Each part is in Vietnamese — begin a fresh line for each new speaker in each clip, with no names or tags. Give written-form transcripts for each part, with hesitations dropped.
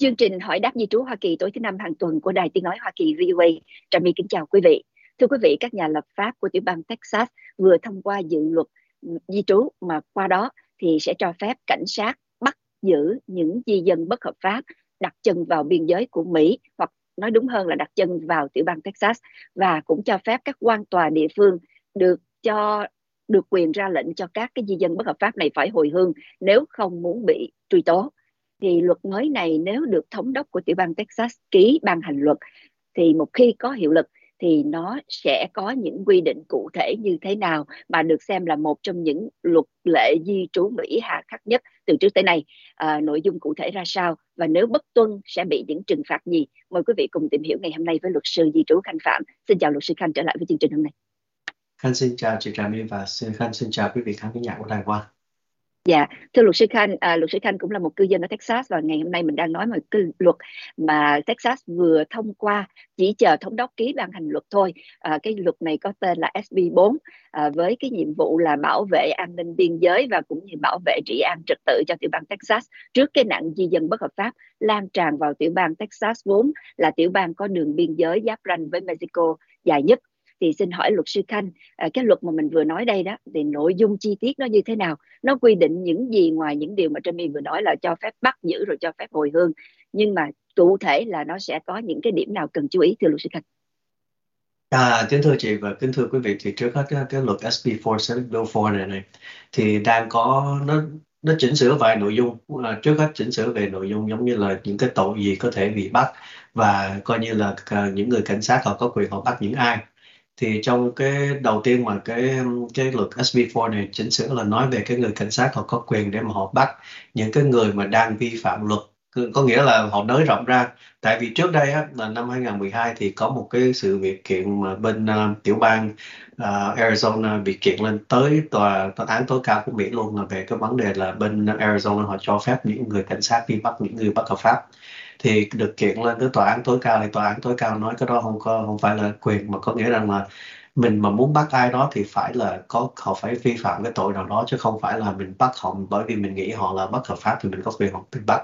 Chương trình hỏi đáp di trú Hoa Kỳ tối thứ Năm hàng tuần của Đài Tiếng nói Hoa Kỳ VOA. Trà My kính chào quý vị. Thưa quý vị, các nhà lập pháp của tiểu bang Texas vừa thông qua dự luật di trú mà qua đó thì sẽ cho phép cảnh sát bắt giữ những di dân bất hợp pháp đặt chân vào biên giới của Mỹ, hoặc nói đúng hơn là đặt chân vào tiểu bang Texas, và cũng cho phép các quan tòa địa phương được quyền ra lệnh cho các cái di dân bất hợp pháp này phải hồi hương nếu không muốn bị truy tố. Thì luật mới này nếu được thống đốc của tiểu bang Texas ký ban hành luật thì một khi có hiệu lực thì nó sẽ có những quy định cụ thể như thế nào, mà được xem là một trong những luật lệ di trú Mỹ hà khắc nhất từ trước tới nay. Nội dung cụ thể ra sao và nếu bất tuân sẽ bị những trừng phạt gì? Mời quý vị cùng tìm hiểu ngày hôm nay với luật sư di trú Khanh Phạm. Xin chào luật sư Khanh trở lại với chương trình hôm nay.
Khanh xin chào chị Trà My và Khanh xin chào quý vị khán giả của Đài Hoa.
Dạ, thưa luật sư Khanh, luật sư Khanh cũng là một cư dân ở Texas và ngày hôm nay mình đang nói một cái luật mà Texas vừa thông qua, chỉ chờ thống đốc ký ban hành luật thôi. Cái luật này có tên là SB 4 với cái nhiệm vụ là bảo vệ an ninh biên giới và cũng như bảo vệ trị an trật tự cho tiểu bang Texas trước cái nạn di dân bất hợp pháp lan tràn vào tiểu bang Texas, vốn là tiểu bang có đường biên giới giáp ranh với Mexico dài nhất. Thì xin hỏi luật sư Khanh, cái luật mà mình vừa nói đây đó thì nội dung chi tiết nó như thế nào? Nó quy định những gì ngoài những điều mà Trà My vừa nói là cho phép bắt giữ rồi cho phép hồi hương, nhưng mà cụ thể là nó sẽ có những cái điểm nào cần chú ý, thưa luật sư Khanh?
Kính thưa chị và kính thưa quý vị, thì trước hết cái luật SB 4 Senate Bill 4 này thì đang có nó chỉnh sửa vài nội dung. Trước hết chỉnh sửa về nội dung giống như là những cái tội gì có thể bị bắt, và coi như là những người cảnh sát họ có quyền họ bắt những ai. Thì trong cái đầu tiên mà cái luật SB 4 này chỉnh sửa là nói về cái người cảnh sát họ có quyền để mà họ bắt những cái người mà đang vi phạm luật, có nghĩa là họ nới rộng ra. Tại vì trước đây á, là năm 2012 thì có một cái sự việc kiện mà bên tiểu bang Arizona bị kiện lên tới tòa án tối cao của Mỹ luôn, là về cái vấn đề là bên Arizona họ cho phép những người cảnh sát đi bắt những người bất hợp pháp. Thì được kiện lên tới tòa án tối cao, thì tòa án tối cao nói cái đó không phải là quyền, mà có nghĩa rằng là mình mà muốn bắt ai đó thì phải là họ phải vi phạm cái tội nào đó, chứ không phải là mình bắt họ bởi vì mình nghĩ họ là bất hợp pháp thì mình có quyền họ bị bắt.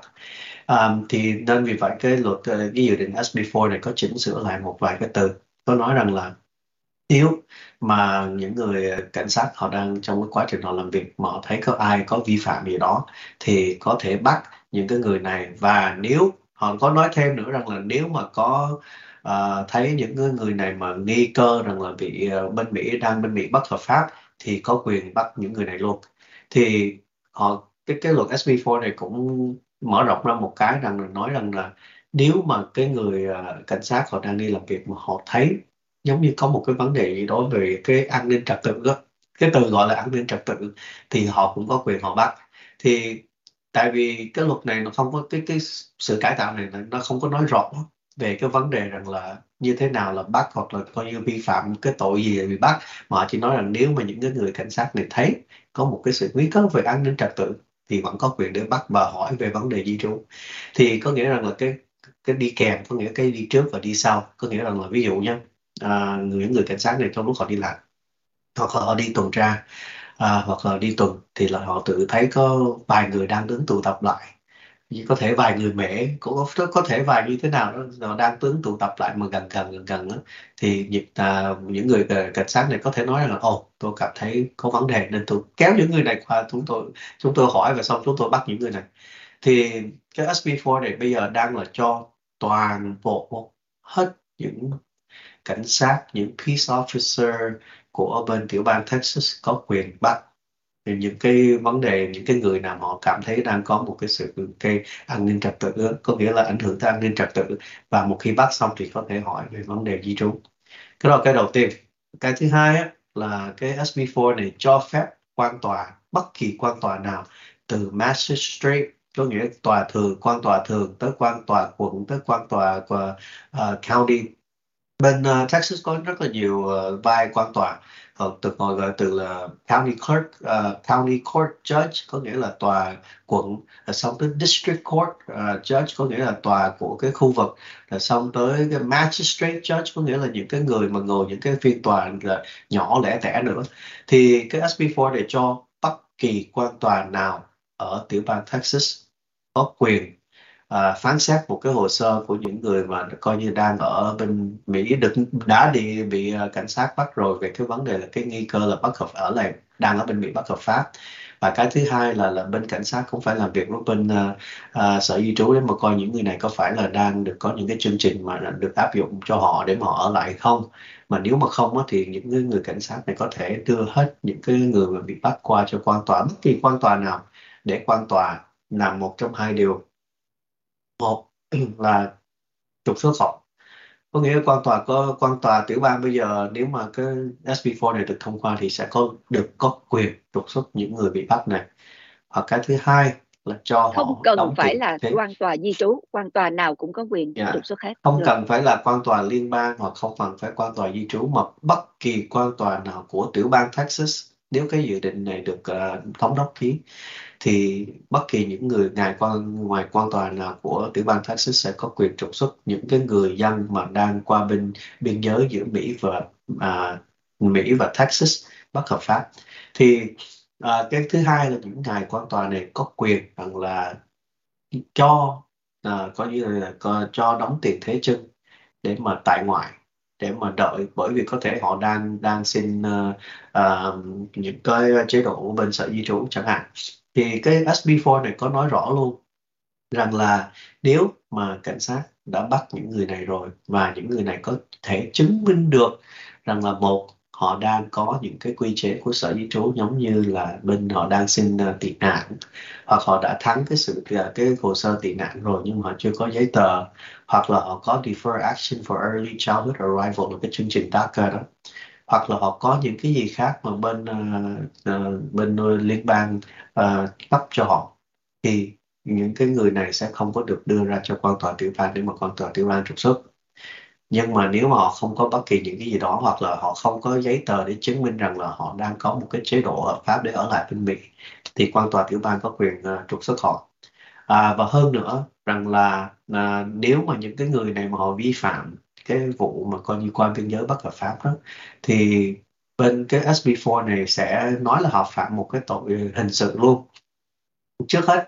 Thì nên vì vậy cái luật cái dự định SB4 này có chỉnh sửa lại một vài cái từ, có nói rằng là nếu mà những người cảnh sát họ đang trong cái quá trình họ làm việc mà họ thấy có ai có vi phạm gì đó thì có thể bắt những cái người này. Và nếu họ có nói thêm nữa rằng là nếu mà có thấy những cái người này mà nghi cơ rằng là bị bên Mỹ bất hợp pháp thì có quyền bắt những người này luôn. Thì cái luật SB4 này cũng mở rộng ra một cái rằng là nói rằng là nếu mà cái người cảnh sát họ đang đi làm việc mà họ thấy giống như có một cái vấn đề gì đó về cái an ninh trật tự đó, cái từ gọi là an ninh trật tự, thì họ cũng có quyền họ bắt. Thì tại vì cái luật này nó không có cái sự cải tạo này nó không có nói rõ về cái vấn đề rằng là như thế nào là bắt, hoặc là coi như vi phạm cái tội gì là bị bắt, mà họ chỉ nói rằng nếu mà những cái người cảnh sát này thấy có một cái sự nguy cơ về an ninh trật tự thì vẫn có quyền để bắt và hỏi về vấn đề di trú. Thì có nghĩa rằng là cái đi kèm, có nghĩa cái đi trước và đi sau, có nghĩa rằng là ví dụ nhé, những người cảnh sát này trong lúc họ đi làm hoặc họ đi tuần tra hoặc là đi tuần thì là họ tự thấy có vài người đang đứng tụ tập lại, có thể vài người mễ, cũng có thể vài như thế nào đó họ đang đứng tụ tập lại mà gần đó, thì những người cảnh sát này có thể nói là tôi cảm thấy có vấn đề nên tôi kéo những người này qua, chúng tôi hỏi và xong chúng tôi bắt những người này. Thì cái SB4 này bây giờ đang là cho toàn bộ hết những cảnh sát, những peace officer của bên tiểu bang Texas có quyền bắt những cái vấn đề, những cái người nào họ cảm thấy đang có một cái an ninh trật tự, có nghĩa là ảnh hưởng tới an ninh trật tự, và một khi bắt xong thì có thể hỏi về vấn đề di trú. Cái đó là cái đầu tiên. Cái thứ hai á, là cái SB4 này cho phép bất kỳ quan tòa nào, từ magistrate có nghĩa quan tòa thường tới quan tòa quận tới quan tòa county. Bên Texas có rất là nhiều vai quan tòa, họ gọi từ là county clerk, county court judge có nghĩa là tòa quận, rồi xong tới district court judge có nghĩa là tòa của cái khu vực, rồi xong tới cái magistrate judge có nghĩa là những cái người mà ngồi những cái phiên tòa là nhỏ lẻ tẻ nữa. Thì cái SB4 để cho bất kỳ quan tòa nào ở tiểu bang Texas có quyền phán xét một cái hồ sơ của những người mà coi như đang ở bên Mỹ đã bị cảnh sát bắt rồi về cái vấn đề là cái nghi cơ là bất hợp ở lại đang ở bên Mỹ bất hợp pháp. Và cái thứ hai là bên cảnh sát cũng phải làm việc với bên sở di trú để mà coi những người này có phải là đang được có những cái chương trình mà được áp dụng cho họ để mà họ ở lại hay không. Mà nếu mà không á, thì những người cảnh sát này có thể đưa hết những cái người mà bị bắt qua cho quan tòa, bất kỳ quan tòa nào, để quan tòa làm một trong hai điều. Một là trục xuất họ, có nghĩa là quan tòa tiểu bang bây giờ nếu mà cái SB4 này được thông qua thì sẽ có quyền trục xuất những người bị bắt này. Hoặc cái thứ hai là cho
Không
họ
cần
đóng
phải
tiền
là
thuế.
quan tòa di trú, quan tòa nào cũng có quyền
Dạ.
trục xuất hết
Không
rồi.
cần phải là quan tòa liên bang hoặc không cần phải quan tòa di trú, mà bất kỳ quan tòa nào của tiểu bang Texas, nếu cái dự định này được thống đốc ký, thì bất kỳ những người ngoài quan tòa nào của tiểu bang Texas sẽ có quyền trục xuất những cái người dân mà đang qua biên giới giữa Mỹ và Texas bất hợp pháp. Thì cái thứ hai là những ngài quan tòa này có quyền rằng là cho coi như là cho đóng tiền thế chân để mà tại ngoại, để mà đợi, bởi vì có thể họ đang xin những cái chế độ của bên sở di trú chẳng hạn. Thì cái SB4 này có nói rõ luôn rằng là nếu mà cảnh sát đã bắt những người này rồi và những người này có thể chứng minh được rằng là một, họ đang có những cái quy chế của sở di trú giống như là bên họ đang xin tị nạn, hoặc họ đã thắng cái hồ sơ tị nạn rồi nhưng mà họ chưa có giấy tờ, hoặc là họ có Deferred Action for Early Childhood Arrival là cái chương trình DACA đó, hoặc là họ có những cái gì khác mà bên liên bang cấp cho họ, thì những cái người này sẽ không có được đưa ra cho quan tòa tiểu bang để mà quan tòa tiểu bang trục xuất. Nhưng mà nếu mà họ không có bất kỳ những cái gì đó, hoặc là họ không có giấy tờ để chứng minh rằng là họ đang có một cái chế độ hợp pháp để ở lại bên Mỹ, thì quan tòa tiểu bang có quyền trục xuất họ. Và hơn nữa rằng là nếu mà những cái người này mà họ vi phạm cái vụ mà coi như qua biên giới bất hợp pháp đó, thì bên cái SB4 này sẽ nói là họ phạm một cái tội hình sự luôn. Trước hết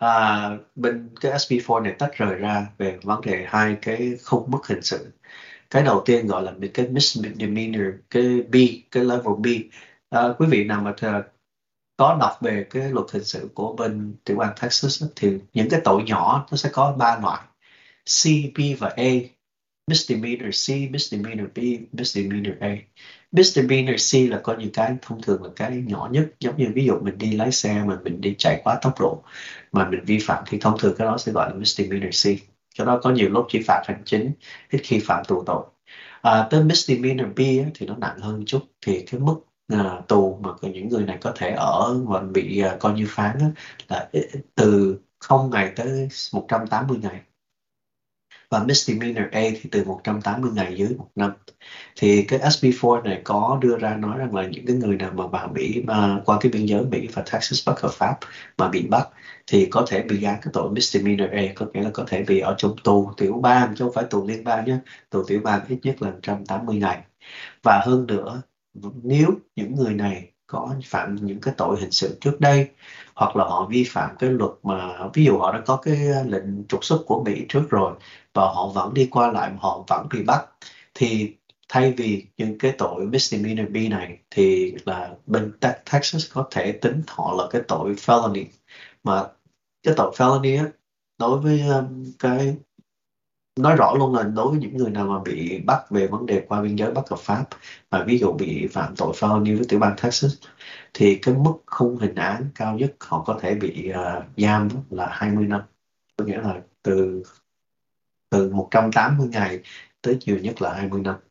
bên cái SB4 này tách rời ra về vấn đề hai cái khung mức hình sự. Cái đầu tiên gọi là cái misdemeanor, cái level B. Quý vị nào mà có đọc về cái luật hình sự của bên tiểu bang Texas thì những cái tội nhỏ nó sẽ có ba loại: C, B và A. Misdemeanor C, misdemeanor B, misdemeanor A. Misdemeanor C là coi như cái thông thường là cái nhỏ nhất, giống như ví dụ mình đi lái xe mà mình đi chạy quá tốc độ mà mình vi phạm thì thông thường cái đó sẽ gọi là misdemeanor C. Cái đó có nhiều lúc chỉ phạt hành chính, ít khi phạm tù tội. Tới misdemeanor B thì nó nặng hơn chút, thì cái mức tù mà những người này có thể ở và bị coi như phán là từ 0 ngày tới 180 ngày. Và misdemeanor A thì từ 180 ngày dưới 1 năm. Thì cái SB4 này có đưa ra nói rằng là những cái người nào mà vào Mỹ mà qua cái biên giới Mỹ và Texas bất hợp pháp mà bị bắt thì có thể bị gán cái tội misdemeanor A, có nghĩa là có thể bị ở trong tù tiểu bang chứ không phải tù liên bang nhé, tù tiểu bang ít nhất là 180 ngày. Và hơn nữa, nếu những người này có phạm những cái tội hình sự trước đây, hoặc là họ vi phạm cái luật mà ví dụ họ đã có cái lệnh trục xuất của Mỹ trước rồi và họ vẫn đi qua lại mà họ vẫn bị bắt, thì thay vì những cái tội misdemeanor B này thì là bên Texas có thể tính họ là cái tội felony. Mà cái tội felony á, đối với cái nói rõ luôn là đối với những người nào mà bị bắt về vấn đề qua biên giới bất hợp pháp, mà ví dụ bị phạm tội felony với tiểu bang Texas, thì cái mức khung hình án cao nhất họ có thể bị giam là 20 năm, có nghĩa là từ từ 180 ngày tới nhiều nhất là 20 năm.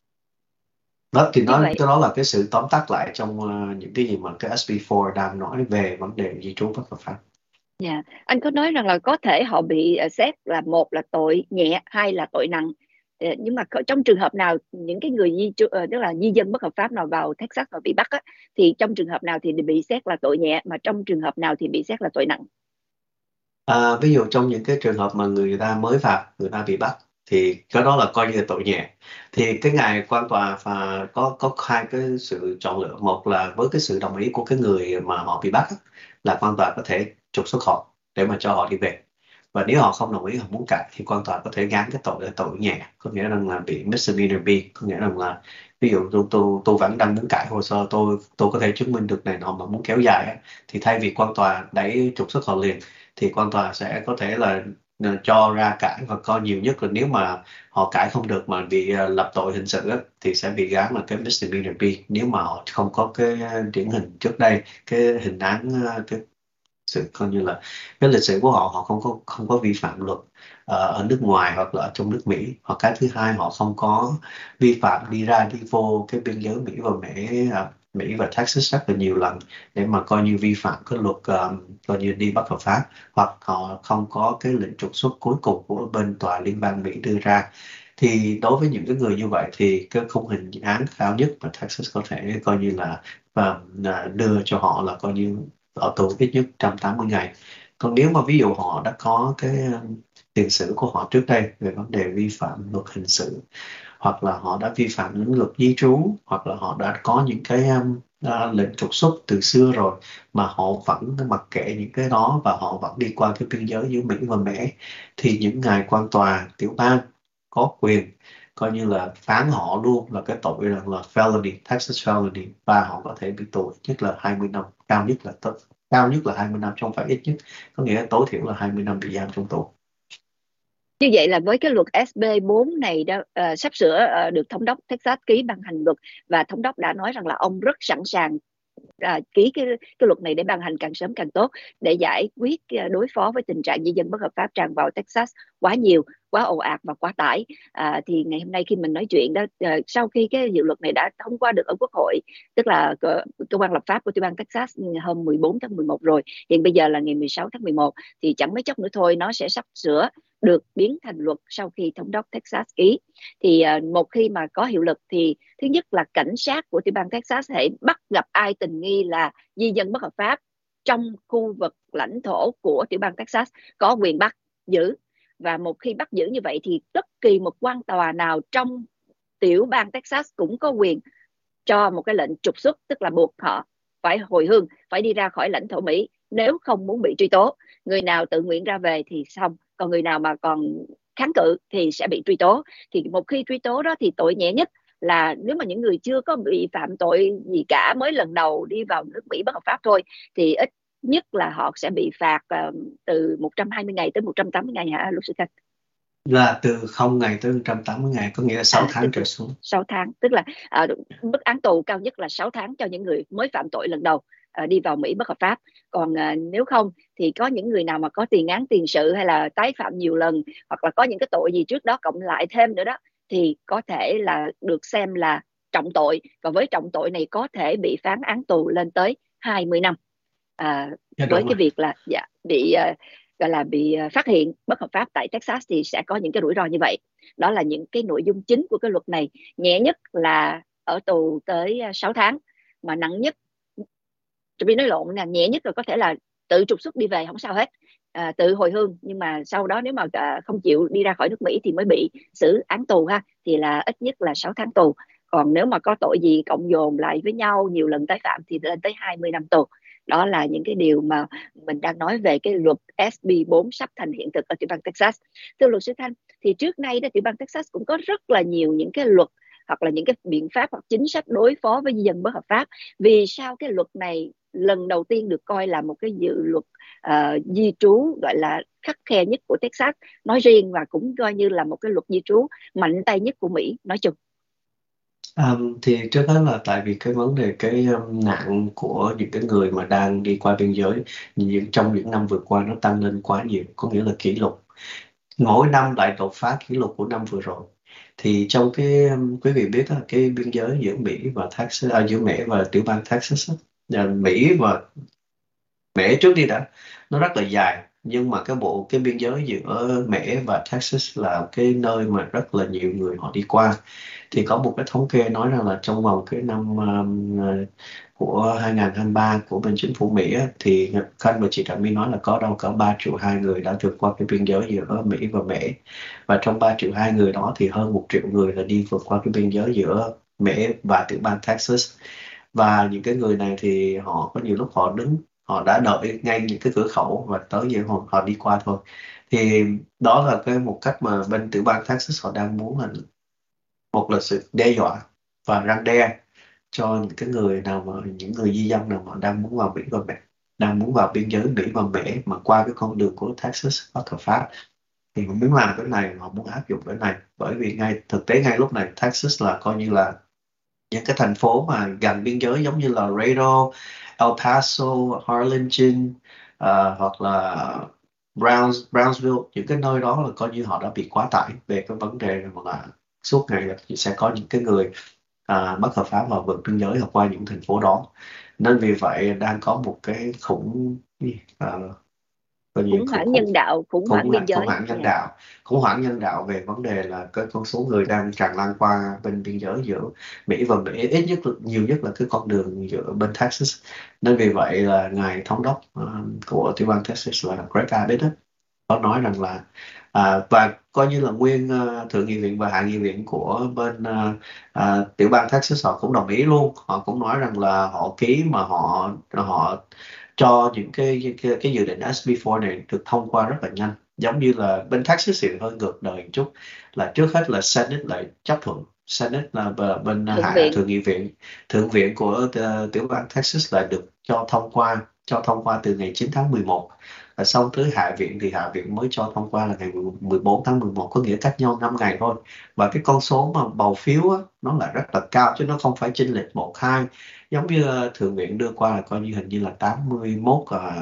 Đó thì
Như
nói
vậy,
cái đó là cái sự tóm tắt lại trong những cái gì mà cái SB4 đang nói về vấn đề di trú bất hợp pháp.
dạ, anh có nói rằng là có thể họ bị xét là một là tội nhẹ, hai là tội nặng. Nhưng mà trong trường hợp nào những cái người tức là di dân bất hợp pháp nào vào Texas mà bị bắt á, thì trong trường hợp nào thì bị xét là tội nhẹ, mà trong trường hợp nào thì bị xét là tội nặng?
Ví dụ trong những cái trường hợp mà người ta mới vào, người ta bị bắt thì cái đó là coi như là tội nhẹ. Thì cái ngày quan tòa và có hai cái sự chọn lựa. Một là với cái sự đồng ý của cái người mà họ bị bắt á, là quan tòa có thể trục xuất họ để mà cho họ đi về. Và nếu họ không đồng ý, họ muốn cãi, thì quan tòa có thể gán cái tội là tội nhẹ, có nghĩa rằng là bị misdemeanor B, có nghĩa rằng là ví dụ tôi vẫn đang muốn cãi hồ sơ, tôi có thể chứng minh được này nọ mà muốn kéo dài á, thì thay vì quan tòa đẩy trục xuất họ liền, thì quan tòa sẽ có thể là cho ra cãi, và coi nhiều nhất là nếu mà họ cãi không được mà bị lập tội hình sự á, thì sẽ bị gán là cái misdemeanor B, nếu mà họ không có cái điển hình trước đây, cái hình án cái sự coi như là cái lịch sử của họ, họ không có vi phạm luật ở nước ngoài hoặc là ở trong nước Mỹ, hoặc cái thứ hai họ không có vi phạm đi ra đi vô cái biên giới Mỹ và Mỹ và Texas rất là nhiều lần để mà coi như vi phạm cái luật coi như đi bất hợp pháp, hoặc họ không có cái lệnh trục xuất cuối cùng của bên tòa liên bang Mỹ đưa ra. Thì đối với những cái người như vậy thì cái khung hình án cao nhất mà Texas có thể coi như là đưa cho họ là coi như ở tù ít nhất 180 ngày. Còn nếu mà ví dụ họ đã có cái tiền sử của họ trước đây về vấn đề vi phạm luật hình sự, hoặc là họ đã vi phạm những luật di trú, hoặc là họ đã có những cái lệnh trục xuất từ xưa rồi mà họ vẫn mặc kệ những cái đó và họ vẫn đi qua cái biên giới giữa Mỹ và Mỹ, thì những ngài quan tòa tiểu bang có quyền coi như là phán họ luôn là cái tội rằng là felony, Texas felony, và họ có thể bị tù ít nhất là 20 năm, cao nhất là 20 năm, chứ không phải ít nhất, có nghĩa là tối thiểu là 20 năm bị giam trong tù.
Như vậy là với cái luật SB 4 này đó, sắp sửa được thống đốc Texas ký ban hành luật, và thống đốc đã nói rằng là ông rất sẵn sàng ký cái luật này để ban hành càng sớm càng tốt, để giải quyết đối phó với tình trạng di dân bất hợp pháp tràn vào Texas quá nhiều, quá ồ ạt và quá tải. Thì ngày hôm nay khi mình nói chuyện đó, sau khi cái dự luật này đã thông qua được ở Quốc hội, tức là cơ quan lập pháp của tiểu bang Texas hôm 14 tháng 11 rồi, hiện bây giờ là ngày 16 tháng 11, thì chẳng mấy chốc nữa thôi nó sẽ sắp sửa được biến thành luật sau khi thống đốc Texas ký. Thì một khi mà có hiệu lực thì thứ nhất là cảnh sát của tiểu bang Texas hãy bắt gặp ai tình nghi là di dân bất hợp pháp trong khu vực lãnh thổ của tiểu bang Texas có quyền bắt giữ. Và một khi bắt giữ như vậy thì bất kỳ một quan tòa nào trong tiểu bang Texas cũng có quyền cho một cái lệnh trục xuất, tức là buộc họ phải hồi hương, phải đi ra khỏi lãnh thổ Mỹ nếu không muốn bị truy tố. Người nào tự nguyện ra về thì xong, còn người nào mà còn kháng cự thì sẽ bị truy tố. Thì một khi truy tố đó thì tội nhẹ nhất là nếu mà những người chưa có bị phạm tội gì cả, mới lần đầu đi vào nước Mỹ bất hợp pháp thôi, thì ít nhất là họ sẽ bị phạt từ 120 ngày tới 180 ngày hả luật sư Khanh?
Là từ 0 ngày tới 180 ngày, có nghĩa là 6 tháng trở xuống.
6 tháng, tức là mức án tù cao nhất là 6 tháng cho những người mới phạm tội lần đầu đi vào Mỹ bất hợp pháp. Còn nếu không thì có những người nào mà có tiền án tiền sự hay là tái phạm nhiều lần, hoặc là có những cái tội gì trước đó cộng lại thêm nữa đó, thì có thể là được xem là trọng tội, và với trọng tội này có thể bị phán án tù lên tới 20 năm. Với cái việc là bị gọi là bị phát hiện bất hợp pháp tại Texas thì sẽ có những cái rủi ro như vậy. Đó là những cái nội dung chính của cái luật này. Nhẹ nhất là ở tù tới 6 tháng, mà nặng nhất, vì nói lộn nè, nhẹ nhất là có thể là tự trục xuất đi về không sao hết, tự hồi hương, nhưng mà sau đó nếu mà không chịu đi ra khỏi nước Mỹ thì mới bị xử án tù ha, thì là ít nhất là 6 tháng tù. Còn nếu mà có tội gì cộng dồn lại với nhau nhiều lần tái phạm thì lên tới 20 năm tù. Đó là những cái điều mà mình đang nói về cái luật SB 4 sắp thành hiện thực ở tiểu bang Texas. Thưa luật sư Thanh, thì trước nay đó tiểu bang Texas cũng có rất là nhiều những cái luật hoặc là những cái biện pháp hoặc chính sách đối phó với di dân bất hợp pháp. Vì sao cái luật này lần đầu tiên được coi là một cái dự luật di trú gọi là khắt khe nhất của Texas nói riêng, và cũng coi như là một cái luật di trú mạnh tay nhất của Mỹ nói chung?
Thì trước hết là tại vì cái vấn đề cái nạn của những cái người mà đang đi qua biên giới trong những năm vừa qua nó tăng lên quá nhiều, có nghĩa là kỷ lục, mỗi năm lại đột phá kỷ lục của năm vừa rồi. Thì trong cái quý vị biết là cái biên giới giữa Mỹ và Texas, giữa Mỹ và tiểu bang Texas Mỹ và Mỹ trước đi đã, nó rất là dài, nhưng mà cái biên giới giữa Mỹ và Texas là cái nơi mà rất là nhiều người họ đi qua. Thì có một cái thống kê nói rằng là trong vòng cái năm của 2023 của bên chính phủ Mỹ á, thì Khanh và chị Trà My nói là có đâu cỡ 3,2 triệu người đã vượt qua cái biên giới giữa Mỹ và Mỹ. Và trong 3,2 triệu người đó thì hơn 1 triệu người là đi vượt qua cái biên giới giữa Mỹ và tiểu bang Texas. Và những cái người này thì họ có nhiều lúc họ đứng họ đã đợi ngay những cái cửa khẩu và tới giờ họ đi qua thôi. Thì đó là một cách mà bên tiểu bang Texas họ đang muốn là, một là sự đe dọa và răn đe cho những cái người nào mà, những người di dân nào mà đang muốn vào Mỹ và Mẹ, đang muốn vào biên giới Mỹ và Mễ mà qua cái con đường của Texas bất hợp pháp, thì họ muốn làm cái này, họ muốn áp dụng cái này. Bởi vì thực tế ngay lúc này Texas là coi như là những cái thành phố mà gần biên giới giống như là Laredo, El Paso, Harlingen, hoặc là Brownsville, những cái nơi đó là coi như họ đã bị quá tải về cái vấn đề là suốt ngày là sẽ có những cái người bất hợp pháp vào vượt biên giới hoặc qua những thành phố đó. Nên vì vậy đang có một cái coi như
Khủng hoảng nhân đạo, khủng hoảng biên
khủng
giới.
hoảng nhân đạo, khủng hoảng nhân đạo về vấn đề là cái con số người đang tràn lan qua bên biên giới giữa Mỹ và Mỹ, nhiều nhất là cái con đường giữa bên Texas. Nên vì vậy là ngài thống đốc của tiểu bang Texas là Greg Abbott đó, có nói rằng là và coi như là nguyên thượng nghị viện và hạ nghị viện của bên tiểu bang Texas họ cũng đồng ý luôn. Họ cũng nói rằng là họ ký mà họ cho những cái dự định SB4 này được thông qua rất là nhanh. Giống như là bên Texas thì hơi ngược đời một chút, là trước hết là Senate lại chấp thuận. Senate là bên
Thượng viện.
thượng viện của tiểu bang Texas là được cho thông qua từ ngày 9 tháng 11, và xong tới Hạ viện thì Hạ viện mới cho thông qua là ngày 14 tháng 11, có nghĩa cách nhau 5 ngày thôi. Và cái con số mà bầu phiếu á, nó là rất là cao chứ nó không phải chênh lệch 1-2 giống như thượng viện đưa qua, là coi như hình như là 81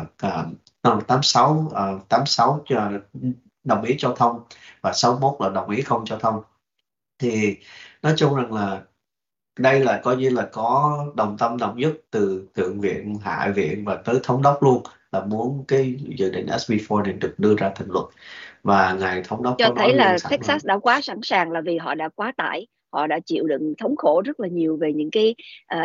86 cho đồng ý cho thông, và 61 là đồng ý không cho thông. Thì nói chung rằng là đây là coi như là có đồng tâm đồng nhất từ thượng viện, hạ viện và tới thống đốc luôn, là muốn cái dự định SB4 này được đưa ra thành luật. Và ngài thống đốc
Cho
có
thấy
nói luôn
là
sẵn là
Texas đã quá sẵn sàng, là vì họ đã quá tải, họ đã chịu đựng thống khổ rất là nhiều về những cái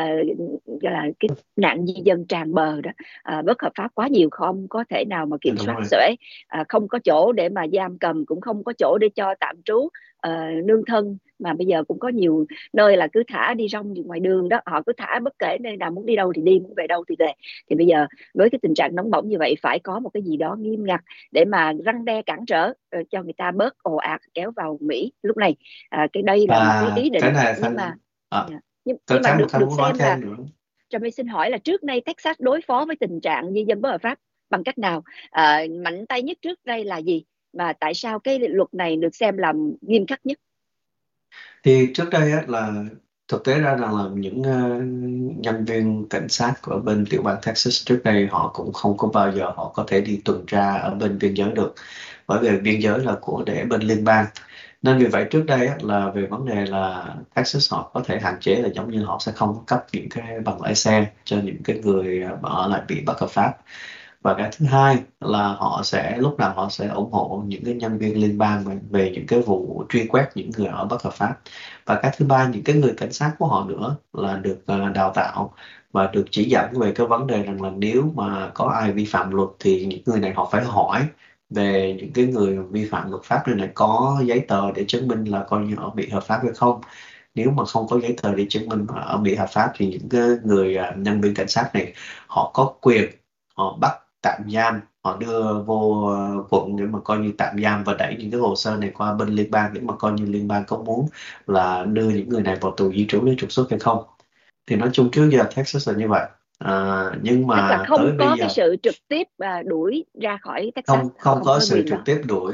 gọi là cái nạn di dân tràn bờ đó, bất hợp pháp quá nhiều, không có thể nào mà kiểm
đúng
soát
rồi.
xuể, không có chỗ để mà giam cầm, cũng không có chỗ để cho tạm trú, nương thân, mà bây giờ cũng có nhiều nơi là cứ thả đi rong ngoài đường đó, họ cứ thả bất kể nơi nào, muốn đi đâu thì đi, muốn về đâu thì về. Thì bây giờ với cái tình trạng nóng bỏng như vậy, phải có một cái gì đó nghiêm ngặt để mà răn đe cản trở, cho người ta bớt ồ ạt kéo vào Mỹ lúc này. Cái đây là một cái
Và
ý
cái
định,
này
nhưng
Thanh
mà dạ.
có
Nhưng mà
cái mà
được
Thanh
được
muốn nói
xem là,
thêm nữa.
Trà My xin hỏi là trước nay Texas đối phó với tình trạng di dân bất hợp pháp bằng cách nào? Mạnh tay nhất trước đây là gì, mà tại sao cái luật này được xem là nghiêm khắc nhất?
Thì trước đây á, là thực tế ra rằng là những nhân viên cảnh sát của bên tiểu bang Texas trước đây họ cũng không có bao giờ họ có thể đi tuần tra ở bên biên giới được, bởi vì biên giới là để bên liên bang. Nên vì vậy trước đây á, là về vấn đề là Texas họ có thể hạn chế, là giống như họ sẽ không cấp những cái bằng lái xe cho những cái người mà ở lại bị bất hợp pháp. Và cái thứ hai là họ sẽ lúc nào họ sẽ ủng hộ những cái nhân viên liên bang về những cái vụ truy quét những người ở bất hợp pháp. Và cái thứ ba, những cái người cảnh sát của họ nữa là được đào tạo và được chỉ dẫn về cái vấn đề rằng là nếu mà có ai vi phạm luật thì những người này họ phải hỏi về những cái người vi phạm luật pháp này có giấy tờ để chứng minh là coi như họ bị hợp pháp hay không. Nếu mà không có giấy tờ để chứng minh ở bị hợp pháp thì những cái người nhân viên cảnh sát này họ có quyền họ bắt tạm giam, họ đưa vô quận để mà coi như tạm giam và đẩy những cái hồ sơ này qua bên liên bang để mà coi như liên bang có muốn là đưa những người này vào tù di trú để trục xuất hay không. Thì nói chung trước giờ Texas là như vậy. Nhưng
Tức là
mà tới
không
bây
có cái
giờ
sự trực tiếp đuổi ra khỏi Texas,
không
họ
không
không
có
có
sự
quyền
trực
đó.
tiếp đuổi.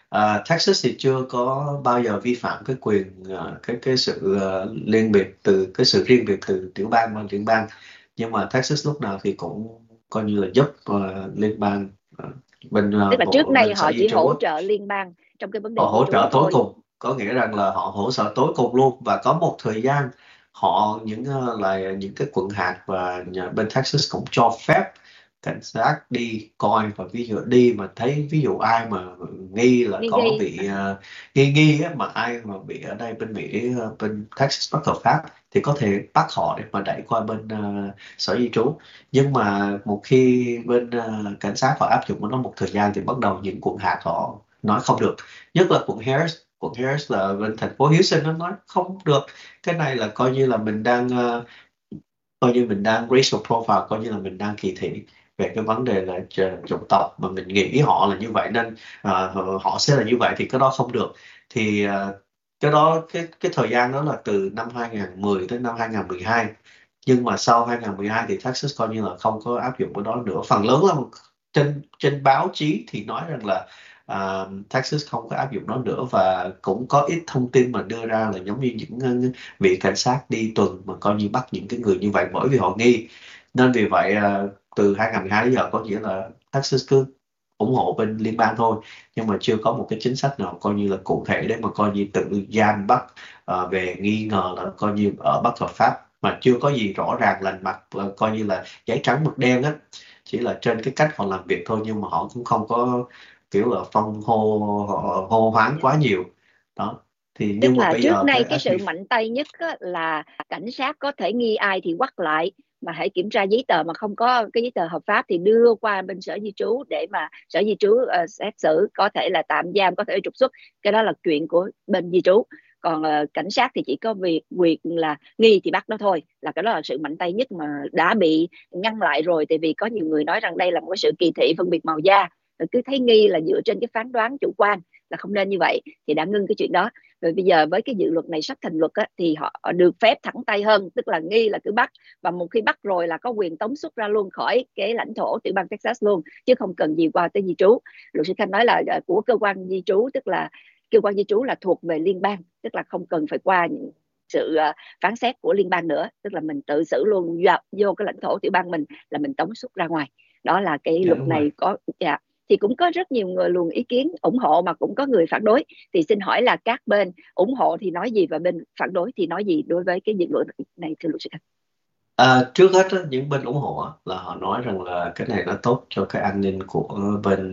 Texas thì chưa có bao giờ vi phạm cái quyền cái sự liên biệt từ cái sự riêng biệt từ tiểu bang và liên bang. Nhưng mà Texas lúc nào thì cũng coi như là giúp liên bang bên
Tức là trước
bộ
nay
bên sở
họ
di
chỉ
trú
hỗ
á,
trợ liên bang trong cái vấn
họ
đề di
hỗ
trú
trợ tối
thôi.
cùng, có nghĩa rằng là họ hỗ trợ tối cùng luôn. Và có một thời gian họ là những cái quận hạt và bên Texas cũng cho phép cảnh sát đi coi, và ví dụ đi mà thấy ví dụ ai mà nghi là
Nghi
có
nghi.
bị nghi á, mà ai mà bị ở đây bên Mỹ bên Texas bất hợp pháp thì có thể bắt họ để mà đẩy qua bên sở di trú. Nhưng mà một khi bên cảnh sát họ áp dụng nó một thời gian thì bắt đầu những quận hạt họ nói không được, nhất là quận Harris là bên thành phố Houston, nó nói không được. Cái này là coi như là mình đang coi như mình đang racial profile, coi như là mình đang kỳ thị. về cái vấn đề là chủng tộc mà mình nghĩ họ là như vậy nên họ sẽ là như vậy, thì cái đó không được. Thì cái đó, cái thời gian đó là từ năm 2010 tới năm 2012, nhưng mà sau 2012 thì Texas coi như là không có áp dụng cái đó nữa. Phần lớn là trên trên báo chí thì nói rằng là Texas không có áp dụng nó nữa, và cũng có ít thông tin mà đưa ra là giống như những vị cảnh sát đi tuần mà coi như bắt những cái người như vậy bởi vì họ nghi. Nên vì vậy từ 2012 đến giờ có nghĩa là Texas cứ ủng hộ bên liên bang thôi, nhưng mà chưa có một cái chính sách nào coi như là cụ thể để mà coi như tự giam bắt về nghi ngờ là coi như ở bất hợp pháp, mà chưa có gì rõ ràng lành mạch, là coi như là giấy trắng mực đen á, chỉ là trên cái cách họ làm việc thôi, nhưng mà họ cũng không có kiểu là phong hô, họ hô hoáng quá nhiều đó. Thì
Tức
nhưng mà
là
bây
trước
giờ
nay
cái
cái
SB.
sự mạnh tay nhất á, là cảnh sát có thể nghi ai thì quắt lại, mà hãy kiểm tra giấy tờ mà không có cái giấy tờ hợp pháp thì đưa qua bên sở di trú để mà sở di trú xét xử, có thể là tạm giam, có thể là trục xuất. Cái đó là chuyện của bên di trú. Còn cảnh sát thì chỉ có việc là nghi thì bắt nó thôi, là cái đó là sự mạnh tay nhất mà đã bị ngăn lại rồi. Tại vì có nhiều người nói rằng đây là một cái sự kỳ thị phân biệt màu da, cứ thấy nghi là dựa trên cái phán đoán chủ quan, là không nên như vậy, thì đã ngưng cái chuyện đó. Rồi bây giờ với cái dự luật này sắp thành luật á, thì họ được phép thẳng tay hơn, tức là nghi là cứ bắt, và một khi bắt rồi là có quyền tống xuất ra luôn khỏi cái lãnh thổ tiểu bang Texas luôn, chứ không cần gì qua tới di trú. Luật sư Khanh nói là của cơ quan di trú, tức là cơ quan di trú là thuộc về liên bang, tức là không cần phải qua những sự phán xét của liên bang nữa, tức là mình tự xử luôn, vô cái lãnh thổ tiểu bang mình là mình tống xuất ra ngoài. Đó là cái
Dạ
luật
đúng rồi.
này có. Dạ. Thì cũng có rất nhiều người luồng ý kiến ủng hộ mà cũng có người phản đối, thì xin hỏi là các bên ủng hộ thì nói gì và bên phản đối thì nói gì đối với cái dự luật này, thưa luật sư Khanh?
Trước hết á, những bên ủng hộ á, là họ nói rằng là cái này nó tốt cho cái an ninh của bên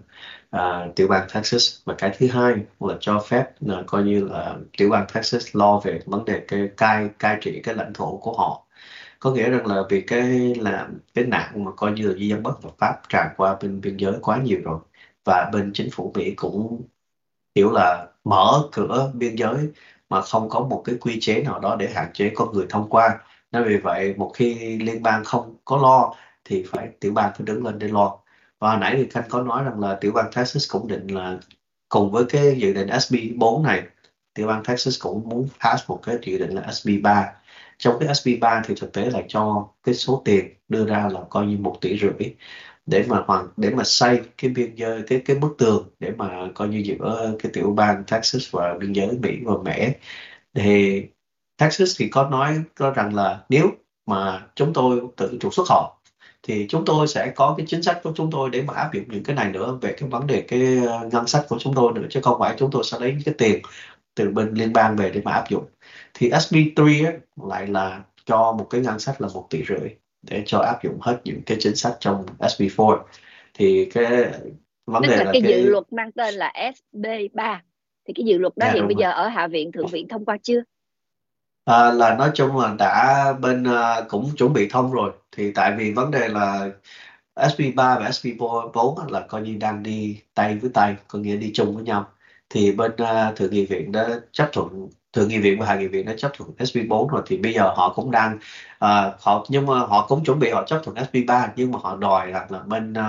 tiểu bang Texas, và cái thứ hai là cho phép là coi như là tiểu bang Texas lo về vấn đề cái cai trị cái lãnh thổ của họ. Có nghĩa rằng là vì cái nạn mà coi như là di dân bất hợp pháp tràn qua bên biên giới quá nhiều rồi, và bên chính phủ Mỹ cũng kiểu là mở cửa biên giới mà không có một cái quy chế nào đó để hạn chế con người thông qua. Nên vì vậy một khi liên bang không có lo thì phải tiểu bang phải đứng lên để lo. Và hồi nãy thì Khanh có nói rằng là tiểu bang Texas cũng định là cùng với cái dự định SB 4 này, tiểu bang Texas cũng muốn pass một cái dự định là SB 3. Trong cái SB 3 thì thực tế là cho cái số tiền đưa ra là coi như 1,5 tỷ để mà xây cái biên giới, cái bức tường để mà coi như giữa cái tiểu bang Texas và biên giới Mỹ và Mễ. Thì Texas thì có rằng là nếu mà chúng tôi tự trục xuất họ thì chúng tôi sẽ có cái chính sách của chúng tôi để mà áp dụng những cái này nữa, về cái vấn đề cái ngân sách của chúng tôi nữa, chứ không phải chúng tôi sẽ lấy cái tiền từ bên liên bang về để mà áp dụng. Thì SB3 á, lại là cho một cái ngân sách là 1,5 tỷ để cho áp dụng hết những cái chính sách trong SB4. Thì cái vấn
Tức
đề
là
là
cái dự
cái.
luật mang tên là SB3, thì cái dự luật đó
Dạ
hiện
đúng
bây
rồi.
giờ ở Hạ viện Thượng viện thông qua chưa?
Là nói chung là đã bên cũng chuẩn bị thông rồi, thì tại vì vấn đề là SB3 và SB4 á, là coi như đang đi tay với tay, có nghĩa đi chung với nhau. Thì bên thượng nghị viện đã chấp thuận, thượng nghị viện và hạ nghị viện đã chấp thuận SB4 rồi, thì bây giờ họ cũng đang nhưng mà họ cũng chuẩn bị họ chấp thuận SB3, nhưng mà họ đòi rằng là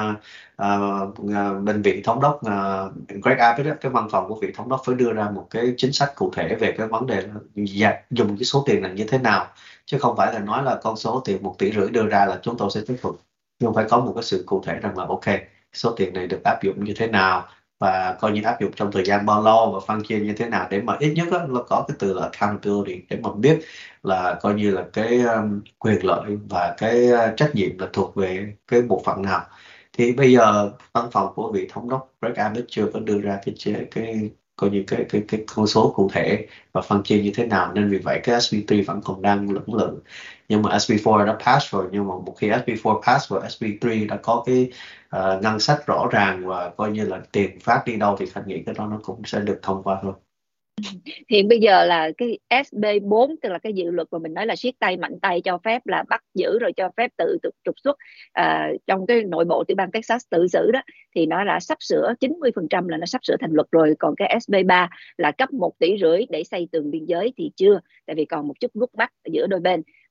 bên viện thống đốc Greg Abbott á, cái văn phòng của viện thống đốc phải đưa ra một cái chính sách cụ thể về cái vấn đề là dùng cái số tiền này như thế nào, chứ không phải là nói là con số tiền 1,5 tỷ đưa ra là chúng tôi sẽ chấp thuận. Nhưng phải có một cái sự cụ thể rằng là ok, số tiền này được áp dụng như thế nào, và coi như áp dụng trong thời gian bao lâu, và phân chia như thế nào, để mà ít nhất đó, nó có cái từ là accountability, để mà biết là coi như là cái quyền lợi và cái trách nhiệm là thuộc về cái bộ phận nào. Thì bây giờ văn phòng của vị thống đốc Greg Abbott chưa có đưa ra cái coi như cái con số cụ thể và phân chia như thế nào, nên vì vậy cái SB3 vẫn còn đang lưỡng lự. Nhưng mà SB4 đã pass rồi, nhưng mà một khi SB4 pass và SB3 đã có cái ngân sách rõ ràng và coi như là tiền phát đi đâu, thì Khánh nghĩ cái đó nó cũng sẽ được thông qua thôi.
Hiện bây giờ là cái SB4, tức là cái dự luật mà mình nói là siết tay mạnh tay, cho phép là bắt giữ rồi cho phép tự trục xuất trong cái nội bộ tiểu bang Texas tự xử đó, thì nó đã sắp sửa 90% là nó sắp sửa thành luật rồi. Còn cái SB3 là cấp 1,5 tỷ để xây tường biên giới thì chưa, tại vì còn một chút gút mắt giữa đôi bên.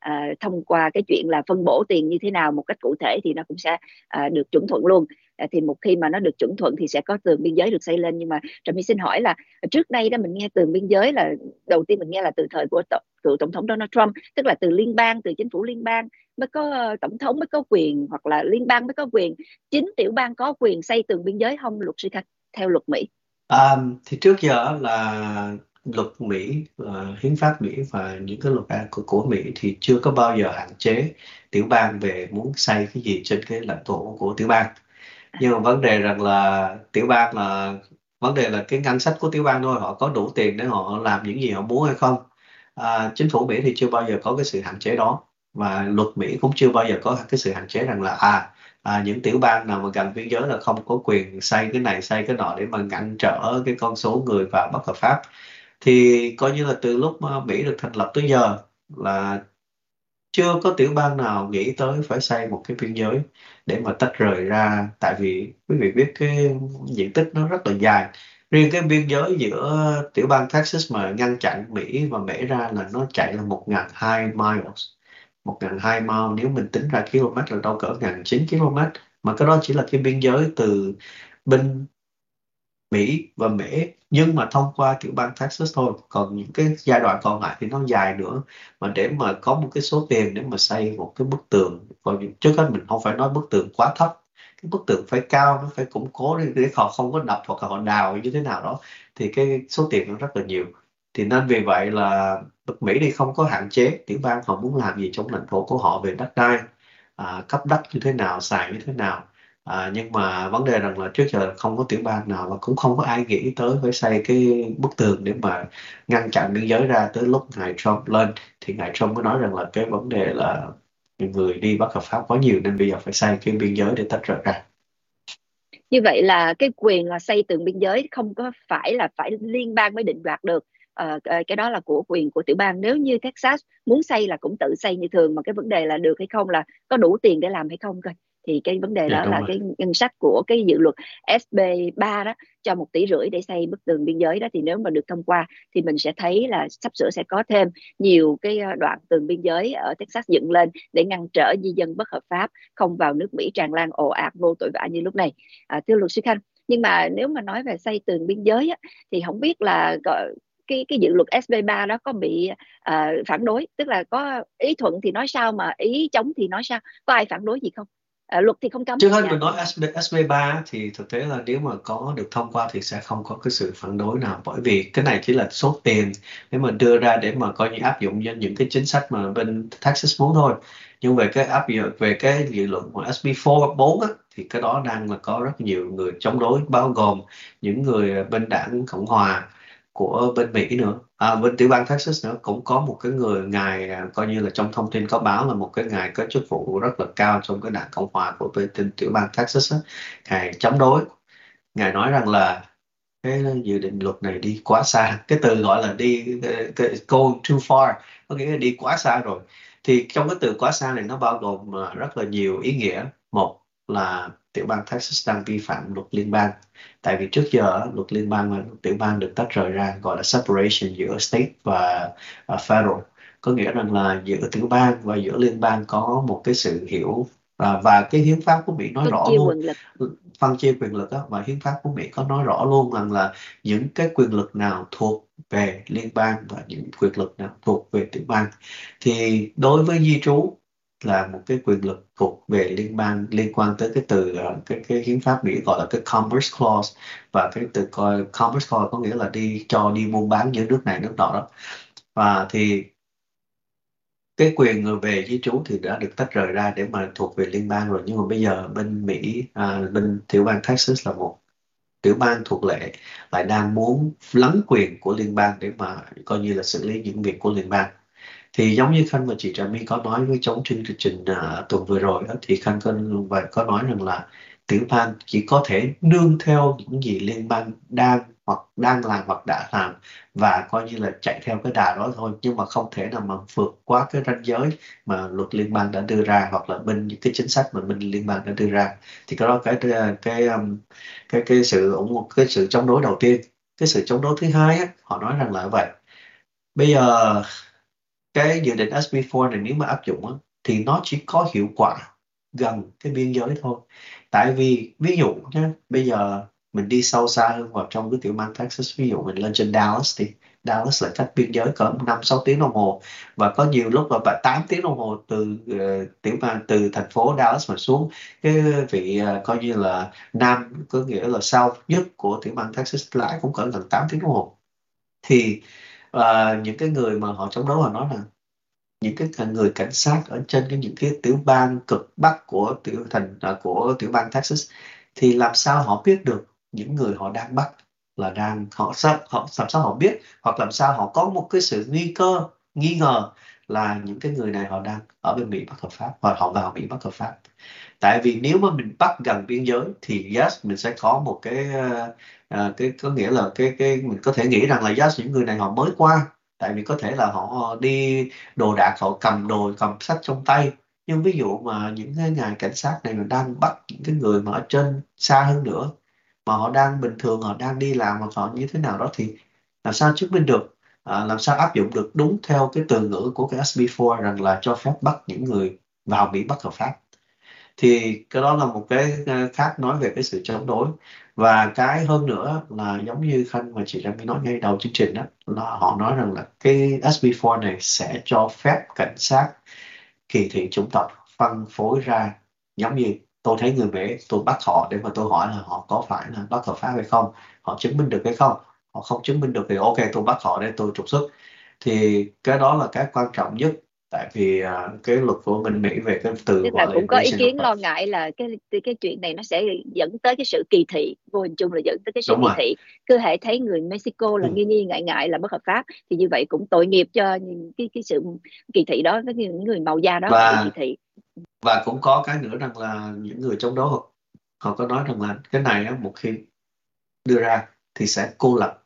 thông qua cái chuyện là phân bổ tiền như thế nào một cách cụ thể thì nó cũng sẽ được chuẩn thuận luôn. Thì một khi mà nó được chuẩn thuận thì sẽ có tường biên giới được xây lên. Nhưng mà Trà My xin hỏi là trước đây đó mình nghe tường biên giới là đầu tiên mình nghe là từ thời của cựu tổng thống Donald Trump, tức là từ liên bang, từ chính phủ liên bang mới có tổng thống mới có quyền, hoặc là liên bang mới có quyền. Chính tiểu bang có quyền xây tường biên giới không, luật sư Khanh, theo luật Mỹ?
Thì trước giờ là luật Mỹ, hiến pháp Mỹ và những cái luật án của Mỹ thì chưa có bao giờ hạn chế tiểu bang về muốn xây cái gì trên cái lãnh thổ của tiểu bang. Nhưng mà vấn đề rằng là tiểu bang là vấn đề là cái ngân sách của tiểu bang thôi, họ có đủ tiền để họ làm những gì họ muốn hay không. Chính phủ Mỹ thì chưa bao giờ có cái sự hạn chế đó, và luật Mỹ cũng chưa bao giờ có cái sự hạn chế rằng là những tiểu bang nào mà gần biên giới là không có quyền xây cái này xây cái nọ để mà ngăn trở cái con số người vào bất hợp pháp. Thì coi như là từ lúc mà Mỹ được thành lập tới giờ là chưa có tiểu bang nào nghĩ tới phải xây một cái biên giới để mà tách rời ra, tại vì quý vị biết cái diện tích nó rất là dài. Riêng cái biên giới giữa tiểu bang Texas mà ngăn chặn Mỹ và Mễ ra là nó chạy là 1.200 miles. 1.200 mile nếu mình tính ra km là đâu cỡ 1.900 km, mà cái đó chỉ là cái biên giới từ bên Mỹ và Mễ, nhưng mà thông qua tiểu bang Texas thôi. Còn những cái giai đoạn còn lại thì nó dài nữa, mà để mà có một cái số tiền để mà xây một cái bức tường, còn trước hết mình không phải nói bức tường quá thấp, cái bức tường phải cao, nó phải củng cố để họ không có đập hoặc là họ đào như thế nào đó, thì cái số tiền nó rất là nhiều. Thì nên vì vậy là nước Mỹ đi không có hạn chế tiểu bang họ muốn làm gì trong lãnh thổ của họ về đất đai, cấp đất như thế nào, xài như thế nào. Nhưng mà vấn đề rằng là trước giờ không có tiểu bang nào và cũng không có ai nghĩ tới phải xây cái bức tường để mà ngăn chặn biên giới ra, tới lúc ngài Trump lên thì ngài Trump mới nói rằng là cái vấn đề là người đi bất hợp pháp quá nhiều nên bây giờ phải xây cái biên giới để tách rời ra.
Như vậy là cái quyền là xây tường biên giới không có phải là phải liên bang mới định đoạt được. Cái đó là của quyền của tiểu bang. Nếu như Texas muốn xây là cũng tự xây như thường, mà cái vấn đề là được hay không, là có đủ tiền để làm hay không coi. Thì cái vấn đề
Dạ
đó
đúng
là
rồi.
cái ngân sách của cái dự luật SB 3 đó, cho 1,5 tỷ để xây bức tường biên giới đó, thì nếu mà được thông qua thì mình sẽ thấy là sắp sửa sẽ có thêm nhiều cái đoạn tường biên giới ở Texas dựng lên để ngăn trở di dân bất hợp pháp không vào nước Mỹ tràn lan ồ ạt vô tội vạ như lúc này. Thưa luật sư Khanh, nhưng mà nếu mà nói về xây tường biên giới á, thì không biết là cái dự luật SB3 đó có bị phản đối, tức là có ý thuận thì nói sao mà ý chống thì nói sao, có ai phản đối gì không? Luật thì không cấm.
Trước hết
Dạ.
mình nói SB3 thì thực tế là nếu mà có được thông qua thì sẽ không có cái sự phản đối nào, bởi vì cái này chỉ là số tiền để mà đưa ra để mà coi như áp dụng cho những cái chính sách mà bên Texas muốn thôi. Nhưng về cái áp dụng về cái dự luận của SB4 á, thì cái đó đang là có rất nhiều người chống đối, bao gồm những người bên đảng Cộng hòa của bên Mỹ nữa, bên tiểu bang Texas nữa, cũng có một cái người ngài coi như là trong thông tin có báo là một cái ngài có chức vụ rất là cao trong cái đảng Cộng hòa của bên tiểu bang Texas á, ngài chống đối. Ngài nói rằng là cái dự định luật này đi quá xa, cái từ gọi là đi go too far, có nghĩa là đi quá xa rồi. Thì trong cái từ quá xa này nó bao gồm rất là nhiều ý nghĩa. Một là tiểu bang Texas đang vi phạm luật liên bang, tại vì trước giờ luật liên bang và luật tiểu bang được tách rời ra, gọi là separation giữa state và federal, có nghĩa rằng là giữa tiểu bang và giữa liên bang có một cái sự hiểu, và cái hiến pháp của Mỹ nói
Phân
rõ
chia
luôn,
quyền lực.
phân chia quyền lực đó, và hiến pháp của Mỹ có nói rõ luôn rằng là những cái quyền lực nào thuộc về liên bang và những quyền lực nào thuộc về tiểu bang. Thì đối với di trú là một cái quyền lực thuộc về liên bang, liên quan tới cái từ cái hiến pháp Mỹ gọi là cái Commerce Clause, và cái từ coi Commerce Clause có nghĩa là đi buôn bán giữa nước này nước nọ đó. Và thì cái quyền về di trú thì đã được tách rời ra để mà thuộc về liên bang rồi, nhưng mà bây giờ bên Mỹ, bên tiểu bang Texas là một tiểu bang thuộc lệ, lại đang muốn lấn quyền của liên bang để mà coi như là xử lý những việc của liên bang. Thì giống như Khanh và chị Trà My có nói với trong chương trình tuần vừa rồi đó, thì Khanh có nói rằng là tiểu bang chỉ có thể nương theo những gì liên bang đang làm hoặc đã làm, và coi như là chạy theo cái đà đó thôi, nhưng mà không thể nào mà vượt quá cái ranh giới mà luật liên bang đã đưa ra, hoặc là bên những cái chính sách mà bên liên bang đã đưa ra. Thì cái đó cái sự ủng hộ, cái sự chống đối đầu tiên. Cái sự chống đối thứ hai á, họ nói rằng là vậy: bây giờ cái dự định SB4 này nếu mà áp dụng á, thì nó chỉ có hiệu quả gần cái biên giới thôi. Tại vì ví dụ nhé, bây giờ mình đi sâu xa hơn vào trong cái tiểu bang Texas, ví dụ mình lên trên Dallas thì Dallas là cách biên giới cỡ 5-6 tiếng đồng hồ, và có nhiều lúc là 8 tiếng đồng hồ từ tiểu bang, từ thành phố Dallas mà xuống cái vị coi như là nam, có nghĩa là south nhất của tiểu bang Texas, lái cũng cỡ gần 8 tiếng đồng hồ. Thì những cái người mà họ chống đối họ nói là những cái người cảnh sát ở trên những cái tiểu bang cực bắc của của tiểu bang Texas thì làm sao họ biết được những người họ đang bắt là đang, làm sao họ biết, hoặc làm sao họ có một cái sự nghi ngờ là những cái người này họ đang ở bên Mỹ bất hợp pháp, hoặc họ vào Mỹ bất hợp pháp. Tại vì nếu mà mình bắt gần biên giới thì yes, mình sẽ có một cái cái có nghĩa là cái mình có thể nghĩ rằng là yes, những người này họ mới qua, tại vì có thể là họ đi đồ đạc, họ cầm đồ cầm sách trong tay. Nhưng ví dụ mà những cái ngài cảnh sát này mà đang bắt những cái người mà ở trên xa hơn nữa, mà họ đang bình thường, họ đang đi làm hoặc họ như thế nào đó, thì làm sao chứng minh được, làm sao áp dụng được đúng theo cái từ ngữ của cái SB4 rằng là cho phép bắt những người vào Mỹ bất hợp pháp. Thì cái đó là một cái khác, nói về cái sự chống đối. Và cái hơn nữa là giống như Khanh và chị Trâm nói ngay đầu chương trình đó, là họ nói rằng là cái SB4 này sẽ cho phép cảnh sát kỳ thị chủng tộc phân phối ra. Giống như tôi thấy người Mỹ, tôi bắt họ để mà tôi hỏi là họ có phải là bất hợp pháp hay không, họ chứng minh được hay không. Họ không chứng minh được thì ok, tôi bắt họ để tôi trục xuất. Thì cái đó là cái quan trọng nhất. Tại vì cái luật của bên Mỹ về cái từ
Tức là
gọi là
cũng có ý
invasion
kiến
of.
lo ngại là cái chuyện này nó sẽ dẫn tới cái sự kỳ thị, vô hình chung là dẫn tới cái sự
Đúng
kỳ
rồi.
thị. Cứ hệ thấy người Mexico là
Ừ.
nghi nghi ngại ngại là bất hợp pháp, thì như vậy cũng tội nghiệp cho những cái sự kỳ thị đó, với những người màu da đó bị kỳ
và
thị.
và cũng có cái nữa rằng là những người trong đó họ có nói rằng là cái này á, một khi đưa ra thì sẽ cô lập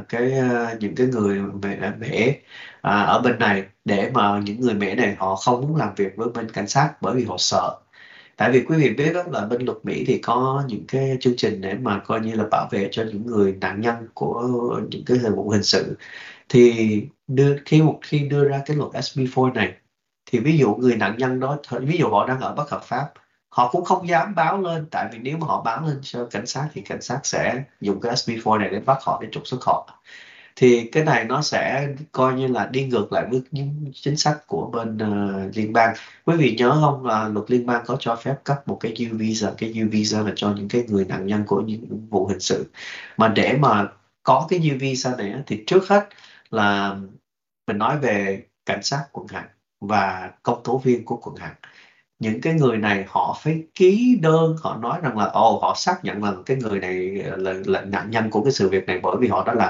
những cái người Mễ ở bên này, để mà những người Mễ này họ không muốn làm việc với bên cảnh sát bởi vì họ sợ. Tại vì quý vị biết đó, là bên luật Mỹ thì có những cái chương trình để mà coi như là bảo vệ cho những người nạn nhân của những cái vụ hình sự. Thì một khi đưa ra cái luật SB4 này, thì ví dụ người nạn nhân đó, ví dụ họ đang ở bất hợp pháp, họ cũng không dám báo lên, tại vì nếu mà họ báo lên cho cảnh sát thì cảnh sát sẽ dùng cái SB4 này để bắt họ, để trục xuất họ. Thì cái này nó sẽ coi như là đi ngược lại với những chính sách của bên liên bang. Quý vị nhớ không, là luật liên bang có cho phép cấp một cái U visa. Cái U visa là cho những cái người nạn nhân của những vụ hình sự. Mà để mà có cái U visa này á, thì trước hết là mình nói về cảnh sát quận Hạnh và công tố viên của quận Hạnh. Những cái người này họ phải ký đơn, họ nói rằng là họ xác nhận là cái người này là nạn nhân của cái sự việc này, bởi vì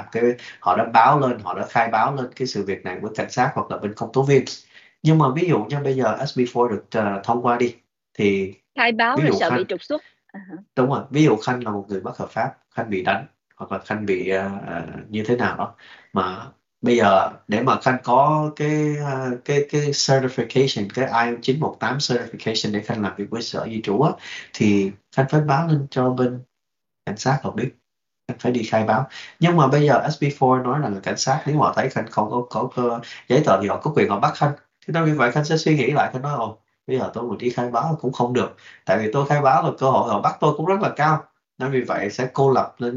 họ đã báo lên, họ đã khai báo lên cái sự việc này với cảnh sát hoặc là bên công tố viên. Nhưng mà ví dụ như bây giờ SB4 được thông qua đi, thì
Khai báo
ví
rồi
dụ
sợ bị
Khanh,
trục xuất.
đúng rồi, ví dụ Khanh là một người bất hợp pháp, Khanh bị đánh hoặc là Khanh bị như thế nào đó, mà bây giờ để mà Khanh có cái certification, cái IELTS 918 certification để Khanh làm việc với sở di trú á, thì Khanh phải báo lên cho bên cảnh sát họ biết, Khanh phải đi khai báo. Nhưng mà bây giờ SB4 nói rằng là cảnh sát nếu mà họ thấy Khanh không có giấy tờ thì họ có quyền họ bắt Khanh. Thế nên vì vậy Khanh sẽ suy nghĩ lại, Khanh nói bây giờ tôi muốn đi khai báo cũng không được, tại vì tôi khai báo là cơ hội họ bắt tôi cũng rất là cao. Nên vì vậy sẽ cô lập lên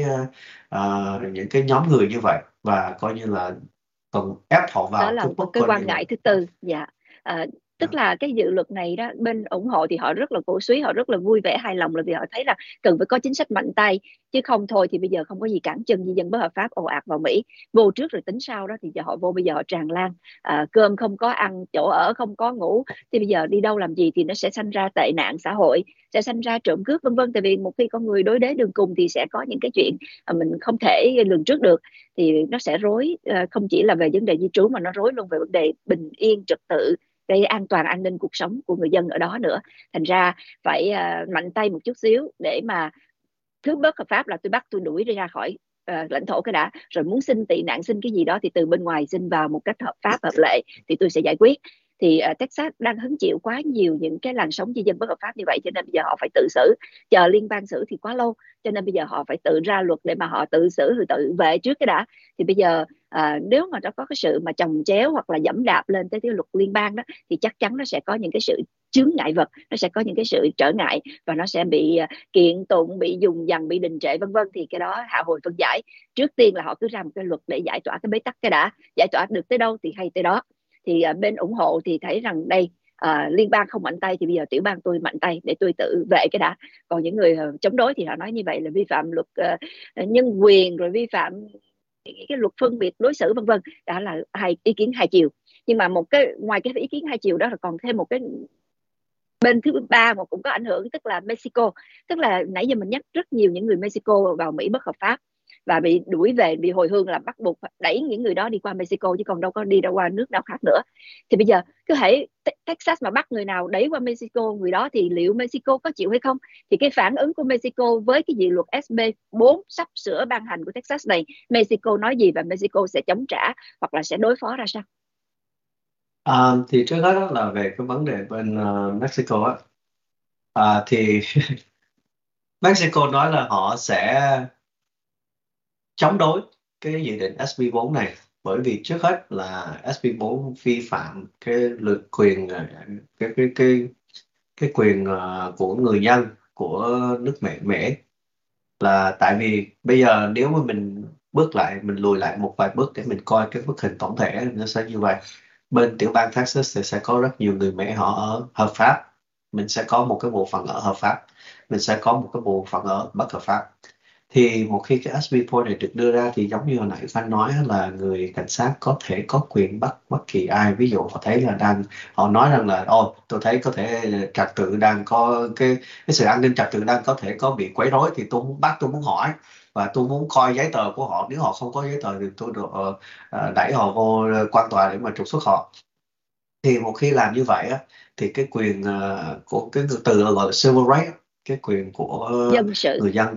những cái nhóm người như vậy, và coi như là còn ép họ
Đó
vào
là
cái
một
mức
cái
coi như
quan
là
ngại thứ tư. Dạ. à, Tức là cái dự luật này đó, bên ủng hộ thì họ rất là cổ súy, họ rất là vui vẻ hài lòng, là vì họ thấy là cần phải có chính sách mạnh tay, chứ không thôi thì bây giờ không có gì cản chân di dân bất hợp pháp ồ ạt vào Mỹ. Vô trước rồi tính sau đó, thì giờ họ vô, bây giờ họ tràn lan, cơm không có ăn, chỗ ở không có ngủ, thì bây giờ đi đâu làm gì, thì nó sẽ sanh ra tệ nạn xã hội, sẽ sanh ra trộm cướp vân vân. Tại vì một khi con người đối đế đường cùng thì sẽ có những cái chuyện mình không thể lường trước được, thì nó sẽ rối, không chỉ là về vấn đề di trú mà nó rối luôn về vấn đề bình yên trật tự, cái an toàn an ninh cuộc sống của người dân ở đó nữa. Thành ra phải mạnh tay một chút xíu, để mà thứ bất hợp pháp là tôi bắt tôi đuổi ra khỏi lãnh thổ cái đã, rồi muốn xin tị nạn xin cái gì đó thì từ bên ngoài xin vào một cách hợp pháp hợp lệ thì tôi sẽ giải quyết. Thì Texas đang hứng chịu quá nhiều những cái làn sóng di dân bất hợp pháp như vậy, cho nên bây giờ họ phải tự xử, chờ liên bang xử thì quá lâu, cho nên bây giờ họ phải tự ra luật để mà họ tự xử rồi tự vệ trước cái đã. Thì bây giờ nếu mà nó có cái sự mà chồng chéo hoặc là dẫm đạp lên tới cái luật liên bang đó, thì chắc chắn nó sẽ có những cái sự chướng ngại vật, nó sẽ có những cái sự trở ngại, và nó sẽ bị kiện tụng, bị dùng dằng, bị đình trệ vân vân. Thì cái đó hạ hồi phân giải. Trước tiên là họ cứ ra một cái luật để giải tỏa cái bế tắc cái đã, giải tỏa được tới đâu thì hay tới đó. Thì bên ủng hộ thì thấy rằng đây, liên bang không mạnh tay thì bây giờ tiểu bang tôi mạnh tay để tôi tự vệ cái đã. Còn những người chống đối thì họ nói như vậy là vi phạm luật nhân quyền, rồi vi phạm cái luật phân biệt đối xử vân vân. Đó là hai ý kiến hai chiều. Nhưng mà một cái ngoài cái ý kiến hai chiều đó là còn thêm một cái bên thứ ba mà cũng có ảnh hưởng, tức là Mexico. Tức là nãy giờ mình nhắc rất nhiều những người Mexico vào Mỹ bất hợp pháp và bị đuổi về, bị hồi hương, là bắt buộc đẩy những người đó đi qua Mexico chứ còn đâu có đi ra qua nước nào khác nữa. Thì bây giờ cứ hãy Texas mà bắt người nào đẩy qua Mexico người đó thì liệu Mexico có chịu hay không? Thì cái phản ứng của Mexico với cái dự luật SB 4 sắp sửa ban hành của Texas này, Mexico nói gì và Mexico sẽ chống trả hoặc là sẽ đối phó ra sao?
Thì trước hết đó là về cái vấn đề bên Mexico á. Thì Mexico nói là họ sẽ chống đối cái dự định SB4 này, bởi vì trước hết là SB4 vi phạm cái luật quyền, cái quyền của người dân của nước Mễ. Là tại vì bây giờ nếu mà mình bước lại, mình lùi lại một vài bước để mình coi cái bức hình tổng thể, nó sẽ như vậy. Bên tiểu bang Texas thì sẽ có rất nhiều người Mễ họ ở hợp pháp, mình sẽ có một cái bộ phận ở hợp pháp, mình sẽ có một cái bộ phận ở bất hợp pháp. Thì một khi cái SB4 này được đưa ra thì giống như hồi nãy Phan nói là người cảnh sát có thể có quyền bắt bất kỳ ai. Ví dụ họ thấy là họ nói rằng là tôi thấy có thể trật tự đang có cái sự an ninh trật tự đang có thể có bị quấy rối, thì tôi muốn bắt, tôi muốn hỏi và tôi muốn coi giấy tờ của họ. Nếu họ không có giấy tờ thì tôi được đẩy họ vô quan tòa để mà trục xuất họ. Thì một khi làm như vậy á, thì cái quyền của cái từ gọi là civil rights, cái quyền của
Dân sự.
người dân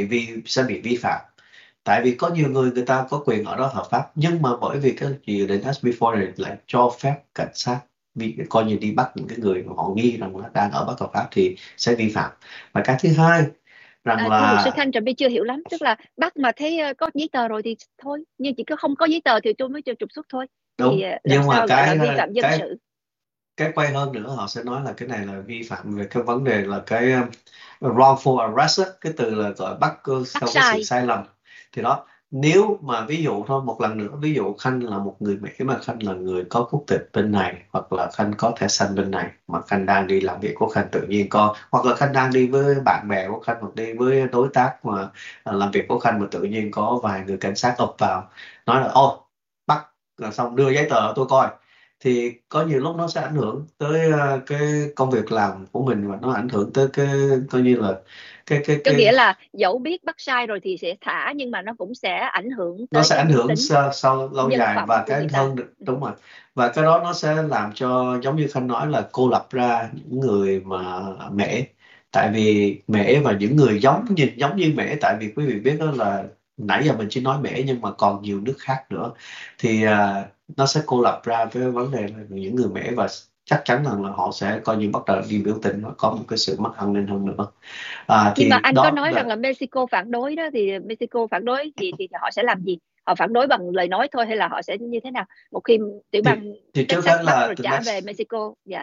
sẽ bị vi phạm. Tại vì có nhiều người, người ta có quyền ở đó hợp pháp, nhưng mà bởi vì cái dự định SB4 này lại cho phép cảnh sát coi như đi bắt những cái người mà họ nghi rằng là đang ở bất hợp pháp thì sẽ vi phạm. Và cái thứ hai rằng
Thưa luật sư
là
Khanh, Trà My chưa hiểu lắm. Tức là bắt mà thấy có giấy tờ rồi thì thôi, nhưng chỉ có không có giấy tờ thì tôi mới cho trục xuất thôi. Thì
đúng,
làm
nhưng mà
sao gọi là vi phạm dân sự?
cái quay hơn nữa, họ sẽ nói là cái này là vi phạm về cái vấn đề là cái wrongful arrest á, cái từ là gọi bắt
Bắt
sau cái sự
sai.
sai lầm. Thì đó, nếu mà ví dụ thôi, một lần nữa, ví dụ Khanh là một người Mỹ mà Khanh là người có quốc tịch bên này, hoặc là Khanh có thẻ xanh bên này, mà Khanh đang đi làm việc của Khanh tự nhiên hoặc là Khanh đang đi với bạn bè của Khanh, hoặc đi với đối tác mà làm việc của Khanh, mà tự nhiên có vài người cảnh sát ập vào nói là bắt, là xong đưa giấy tờ tôi coi, thì có nhiều lúc nó sẽ ảnh hưởng tới cái công việc làm của mình, và nó ảnh hưởng tới cái coi như là
Có nghĩa
cái
là dẫu biết bắt sai rồi thì sẽ thả, nhưng mà nó cũng sẽ ảnh hưởng
nó
tới
sẽ
cái
ảnh
uy
hưởng
tín,
sau lâu
nhân
dài.
phẩm
Và
của
cái
người ta.
hơn, đúng rồi, và cái đó nó sẽ làm cho giống như Khanh nói là cô lập ra những người mà Mễ. Tại vì Mễ và những người giống như Mễ, tại vì quý vị biết đó là nãy giờ mình chỉ nói Mễ nhưng mà còn nhiều nước khác nữa, thì nó sẽ cô lập ra cái vấn đề là những người Mễ, và chắc chắn rằng là họ sẽ coi như bắt đầu đi biểu tình và có một cái sự mất an ninh hơn nữa.
Nhưng mà
Thì
anh có
đó
nói rằng
là
là Mexico phản đối đó, thì Mexico phản đối thì họ sẽ làm gì? Họ phản đối bằng lời nói thôi hay là họ sẽ như thế nào một khi tiểu
thì,
bang
thì trước
Texas
hết
bắt
là
rồi trả về Mexico? Dạ.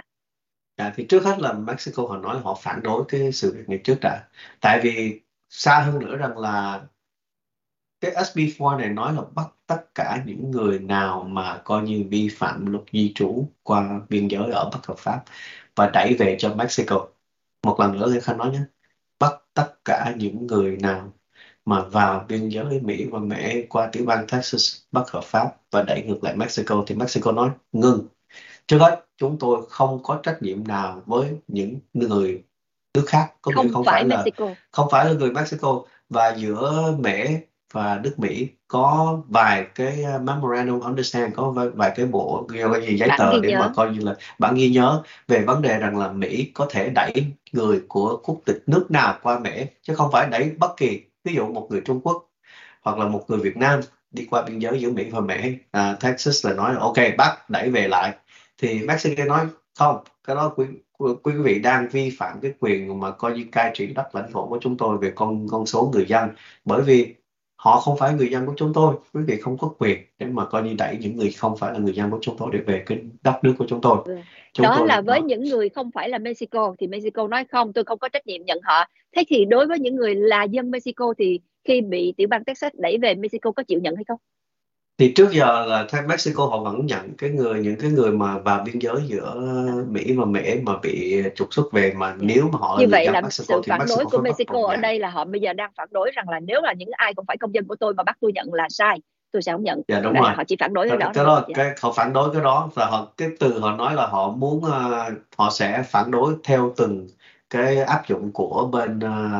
thì trước hết là Mexico họ nói họ phản đối cái sự việc này trước đã. Tại vì xa hơn nữa rằng là cái SB4 này nói là bắt tất cả những người nào mà coi như vi phạm luật di trú qua biên giới ở bất hợp pháp và đẩy về cho Mexico. Một lần nữa thì Khanh nói nhé, bắt tất cả những người nào mà vào biên giới Mỹ và Mễ qua tiểu bang Texas bất hợp pháp và đẩy ngược lại Mexico, thì Mexico nói ngưng. Trước hết, chúng tôi không có trách nhiệm nào với những người nước khác, có nghĩa
Không phải Mexico.
không phải là người Mexico. Và giữa Mễ và nước Mỹ có vài cái memorandum understand, có vài cái bộ cái gì giấy
Bản
tờ
ghi
để mà
nhớ.
coi như là bản ghi nhớ về vấn đề rằng là Mỹ có thể đẩy người của quốc tịch nước nào qua Mễ, chứ không phải đẩy bất kỳ, ví dụ một người Trung Quốc hoặc là một người Việt Nam đi qua biên giới giữa Mỹ và Mễ. Texas là nói là ok, bắt đẩy về lại, thì Mexico nói không, cái đó quý vị đang vi phạm cái quyền mà coi như cai trị đất lãnh thổ của chúng tôi về con số người dân. Bởi vì họ không phải người dân của chúng tôi, quý vị không có quyền để mà coi như đẩy những người không phải là người dân của chúng tôi để về cái đất nước của chúng tôi.
Vâng.
Chúng
Đó
tôi
là với
đó.
những người không phải là Mexico thì Mexico nói không, tôi không có trách nhiệm nhận họ. Thế thì đối với những người là dân Mexico thì khi bị tiểu bang Texas đẩy về Mexico có chịu nhận hay không?
Thì trước giờ là theo Mexico họ vẫn nhận những cái người mà vào biên giới giữa
À,
Mỹ và Mễ mà bị trục xuất về, mà
dạ.
nếu mà họ là
Như
người
vậy
dân
là
Mexico
sự
thì
phản đối
Mexico
của
phải bắt
Mexico
buộc
ở
nhận.
đây là họ bây giờ đang phản đối rằng là nếu là những ai không phải công dân của tôi mà bắt tôi nhận là sai, tôi sẽ không nhận.
Dạ đúng
Đấy,
rồi.
họ chỉ phản đối
cái,
cái đó
cái
thôi.
đó
Dạ.
cái họ phản đối cái đó, và cái từ họ nói là họ muốn họ sẽ phản đối theo từng cái áp dụng của bên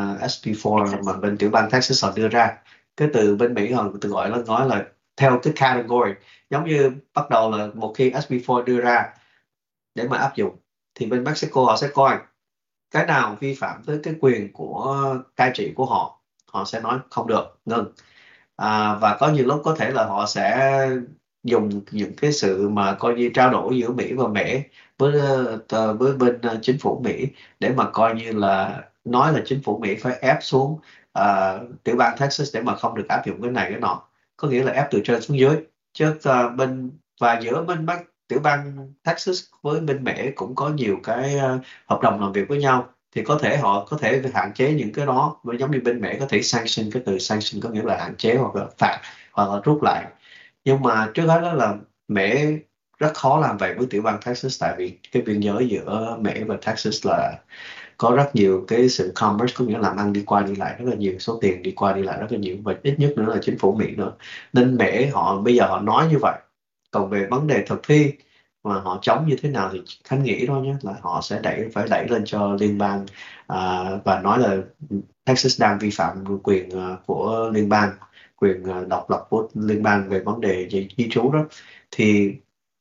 SB4 mà
Texas.
bên tiểu bang Texas họ đưa ra. Cái từ bên Mỹ họ từ gọi là nói là theo cái category, giống như bắt đầu là một khi SB4 đưa ra để mà áp dụng thì bên Mexico họ sẽ coi cái nào vi phạm tới cái quyền của cai trị của họ, họ sẽ nói không được, ngừng. Và có nhiều lúc có thể là họ sẽ dùng những cái sự mà coi như trao đổi giữa Mỹ và Mễ với với bên chính phủ Mỹ để mà coi như là nói là chính phủ Mỹ phải ép xuống tiểu bang Texas để mà không được áp dụng cái này cái nọ, có nghĩa là ép từ trên xuống dưới. Chứ và giữa tiểu bang Texas với bên Mễ cũng có nhiều cái hợp đồng làm việc với nhau, thì có thể họ có thể hạn chế những cái đó, với giống như bên Mỹ có thể sanction, cái từ sanction có nghĩa là hạn chế hoặc là phạt hoặc là rút lại. Nhưng mà trước hết đó là Mỹ rất khó làm vậy với tiểu bang Texas, tại vì cái biên giới giữa Mỹ và Texas là có rất nhiều cái sự commerce, có nghĩa là làm ăn đi qua đi lại rất là nhiều, số tiền đi qua đi lại rất là nhiều, và ít nhất nữa là chính phủ Mỹ nữa. Nên Mỹ họ bây giờ họ nói như vậy, còn về vấn đề thực thi mà họ chống như thế nào thì Khánh nghĩ thôi nhé, là họ sẽ phải đẩy lên cho liên bang, và nói là Texas đang vi phạm quyền của liên bang, quyền độc lập của liên bang về vấn đề di trú đó. Thì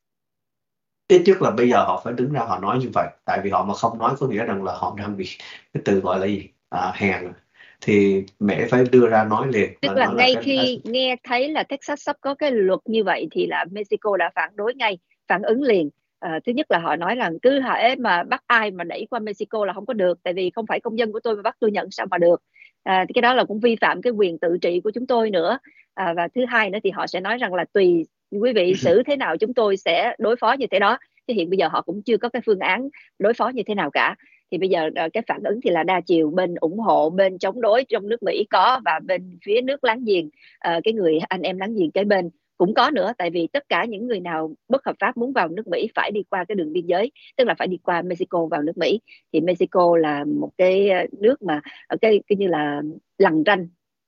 ít nhất là bây giờ họ phải đứng ra họ nói như vậy, tại vì họ mà không nói có nghĩa rằng là họ đang bị, cái từ gọi là gì, hèn, thì mẹ phải đưa ra nói liền,
Tức
và
là
nói là
ngay
cái
khi nghe thấy là Texas sắp có cái luật như vậy thì là Mexico đã phản đối ngay, phản ứng liền. Thứ nhất là họ nói rằng cứ hễ mà bắt ai mà đẩy qua Mexico là không có được, tại vì không phải công dân của tôi mà bắt tôi nhận sao mà được. Thì cái đó là cũng vi phạm cái quyền tự trị của chúng tôi nữa. Và thứ hai nữa thì họ sẽ nói rằng là tùy quý vị xử thế nào chúng tôi sẽ đối phó như thế đó. Thì hiện bây giờ họ cũng chưa có cái phương án đối phó như thế nào cả. Thì bây giờ cái phản ứng thì là đa chiều, bên ủng hộ, bên chống đối trong nước Mỹ có, và bên phía nước láng giềng, cái người anh em láng giềng kế bên cũng có nữa. Tại vì tất cả những người nào bất hợp pháp muốn vào nước Mỹ phải đi qua cái đường biên giới, tức là phải đi qua Mexico vào nước Mỹ. Thì Mexico là một cái nước mà cái như là lằn ranh,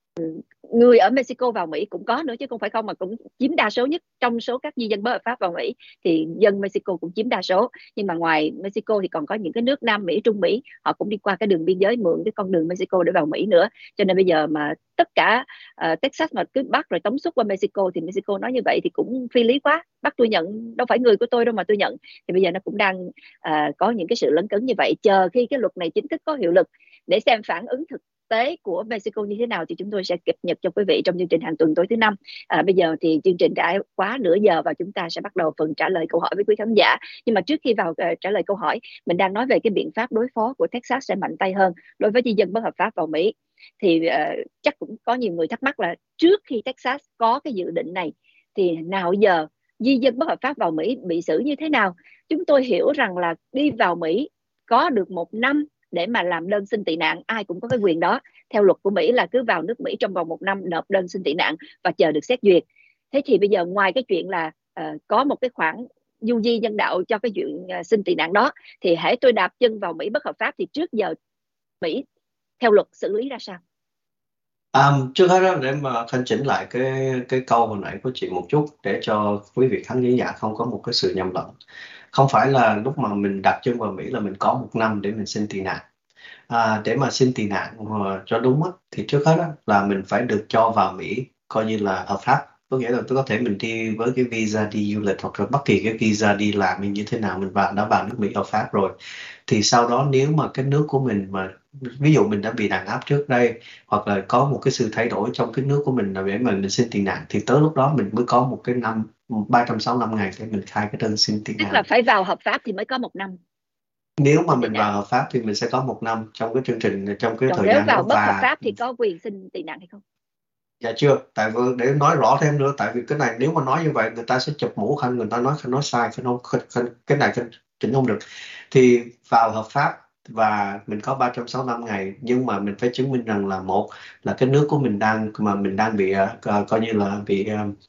người ở Mexico vào Mỹ cũng có nữa chứ không phải không, mà cũng chiếm đa số nhất trong số các di dân bất hợp pháp vào Mỹ, thì dân Mexico cũng chiếm đa số. Nhưng mà ngoài Mexico thì còn có những cái nước Nam Mỹ, Trung Mỹ, họ cũng đi qua cái đường biên giới, mượn cái con đường Mexico để vào Mỹ nữa. Cho nên bây giờ mà tất cả Texas mà cứ bắt rồi tống xuất qua Mexico thì Mexico nói như vậy thì cũng phi lý quá, bắt tôi nhận đâu phải người của tôi đâu mà tôi nhận. Thì bây giờ nó cũng đang có những cái sự lấn cấn như vậy, chờ khi cái luật này chính thức có hiệu lực để xem phản ứng thực tế của Mexico như thế nào thì chúng tôi sẽ cập nhật cho quý vị trong chương trình hàng tuần tối thứ năm. Bây giờ thì chương trình đã quá nửa giờ và chúng ta sẽ bắt đầu phần trả lời câu hỏi với quý khán giả. Nhưng mà trước khi vào trả lời câu hỏi, mình đang nói về cái biện pháp đối phó của Texas sẽ mạnh tay hơn đối với di dân bất hợp pháp vào Mỹ. Thì chắc cũng có nhiều người thắc mắc là trước khi Texas có cái dự định này thì nào giờ di dân bất hợp pháp vào Mỹ bị xử như thế nào. Chúng tôi hiểu rằng là đi vào Mỹ có được 1 năm để mà làm đơn xin tị nạn, ai cũng có cái quyền đó. Theo luật của Mỹ là cứ vào nước Mỹ trong vòng 1 năm nộp đơn xin tị nạn và chờ được xét duyệt. Thế thì bây giờ ngoài cái chuyện là có một cái khoản du di nhân đạo cho cái chuyện xin tị nạn đó, thì hễ tôi đạp chân vào Mỹ bất hợp pháp thì trước giờ Mỹ theo luật xử lý ra sao?
Trước hết đó, để mà Khanh chỉnh lại cái câu hồi nãy của chị một chút để cho quý vị khán giả không có một cái sự nhầm lẫn. Không phải là lúc mà mình đặt chân vào Mỹ là mình có 1 năm để mình xin tị nạn. Để mà xin tị nạn cho đúng á, thì trước hết á, là mình phải được cho vào Mỹ coi như là hợp pháp. Có nghĩa là tôi có thể mình đi với cái visa đi du lịch hoặc là bất kỳ cái visa đi làm như thế nào, mình đã vào nước Mỹ hợp pháp rồi. Thì sau đó nếu mà cái nước của mình mà ví dụ mình đã bị đàn áp trước đây, hoặc là có một cái sự thay đổi trong cái nước của mình là để mình xin tị nạn, thì tới lúc đó mình mới có một cái năm 365 ngày để mình khai cái đơn xin tị
Tức
nạn.
là phải vào hợp pháp thì mới có 1 năm
Nếu mà
xin tị
mình
nạn.
vào hợp pháp thì mình sẽ có 1 năm trong cái chương trình, trong cái
Còn
thời
nếu
gian
vào
đó.
bất hợp
Và
pháp thì có quyền xin tị nạn hay không?
Dạ chưa, tại vì để nói rõ thêm nữa, tại vì cái này nếu mà nói như vậy người ta sẽ chụp mũ Khanh, người ta nói Khanh nói sai, Khanh không, cái này Khanh chỉnh không được. Thì vào hợp pháp và mình có 365 ngày, nhưng mà mình phải chứng minh rằng là một là cái nước của mình đang bị coi như là bị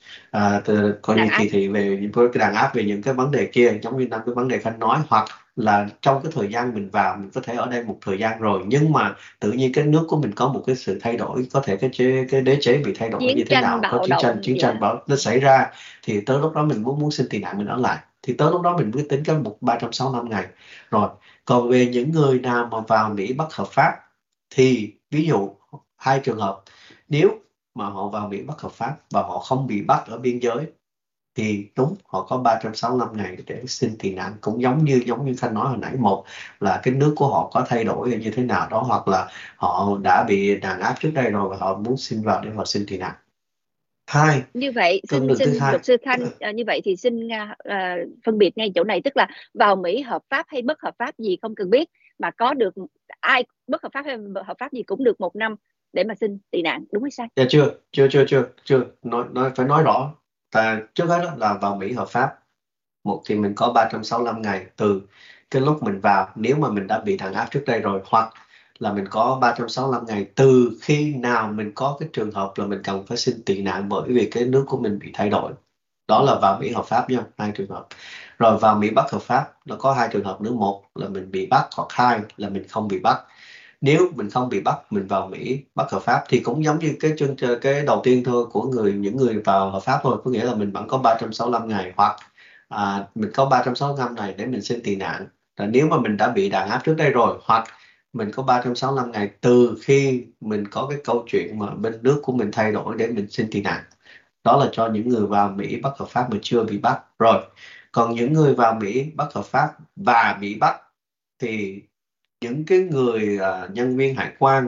coi
Đàn
như
áp.
kỳ thị về với cái đàn áp về những cái vấn đề kia, giống như năm cái vấn đề Khanh nói, hoặc là trong cái thời gian mình vào mình có thể ở đây một thời gian rồi, nhưng mà tự nhiên cái nước của mình có một cái sự thay đổi, có thể cái đế chế bị thay đổi như
Chiến
thế
tranh
nào, có
bạo động,
chiến tranh
dạ.
bảo nó xảy ra, thì tới lúc đó mình muốn xin tị nạn mình ở lại, thì tới lúc đó mình mới tính cái 365 ngày rồi. Còn về những người nào mà vào Mỹ bất hợp pháp thì ví dụ hai trường hợp, nếu mà họ vào Mỹ bất hợp pháp và họ không bị bắt ở biên giới thì đúng, họ có 365 ngày để xin tị nạn, cũng giống như Khanh nói hồi nãy, một là cái nước của họ có thay đổi như thế nào đó, hoặc là họ đã bị đàn áp trước đây rồi và họ muốn xin vào để họ xin tị nạn. Hai,
Như vậy
con
xin
đường thứ
xin
hai.
luật sư Khanh, như vậy thì xin phân biệt ngay chỗ này, tức là vào Mỹ hợp pháp hay bất hợp pháp gì không cần biết, mà có được, ai bất hợp pháp hay hợp pháp gì cũng được 1 năm để mà xin tị nạn, đúng hay sai?
Dạ chưa nói phải nói rõ. Trước hết là vào Mỹ hợp pháp, một thì mình có 365 ngày từ cái lúc mình vào, nếu mà mình đã bị đàn áp trước đây rồi, hoặc là mình có 365 ngày từ khi nào mình có cái trường hợp là mình cần phải xin tị nạn bởi vì cái nước của mình bị thay đổi. Đó là vào Mỹ hợp pháp nha, hai trường hợp. Rồi vào Mỹ bất hợp pháp nó có hai trường hợp nữa, một là mình bị bắt, hoặc hai là mình không bị bắt. Nếu mình không bị bắt, mình vào Mỹ bất hợp pháp thì cũng giống như cái đầu tiên thôi của những người vào hợp pháp thôi, có nghĩa là mình vẫn có 365 ngày, hoặc mình có 365 ngày để mình xin tị nạn. Và nếu mà mình đã bị đàn áp trước đây rồi, hoặc mình có 365 ngày từ khi mình có cái câu chuyện mà bên nước của mình thay đổi để mình xin tị nạn. Đó là cho những người vào Mỹ bất hợp pháp mà chưa bị bắt rồi. Còn những người vào Mỹ bất hợp pháp và bị bắt thì những cái người nhân viên hải quan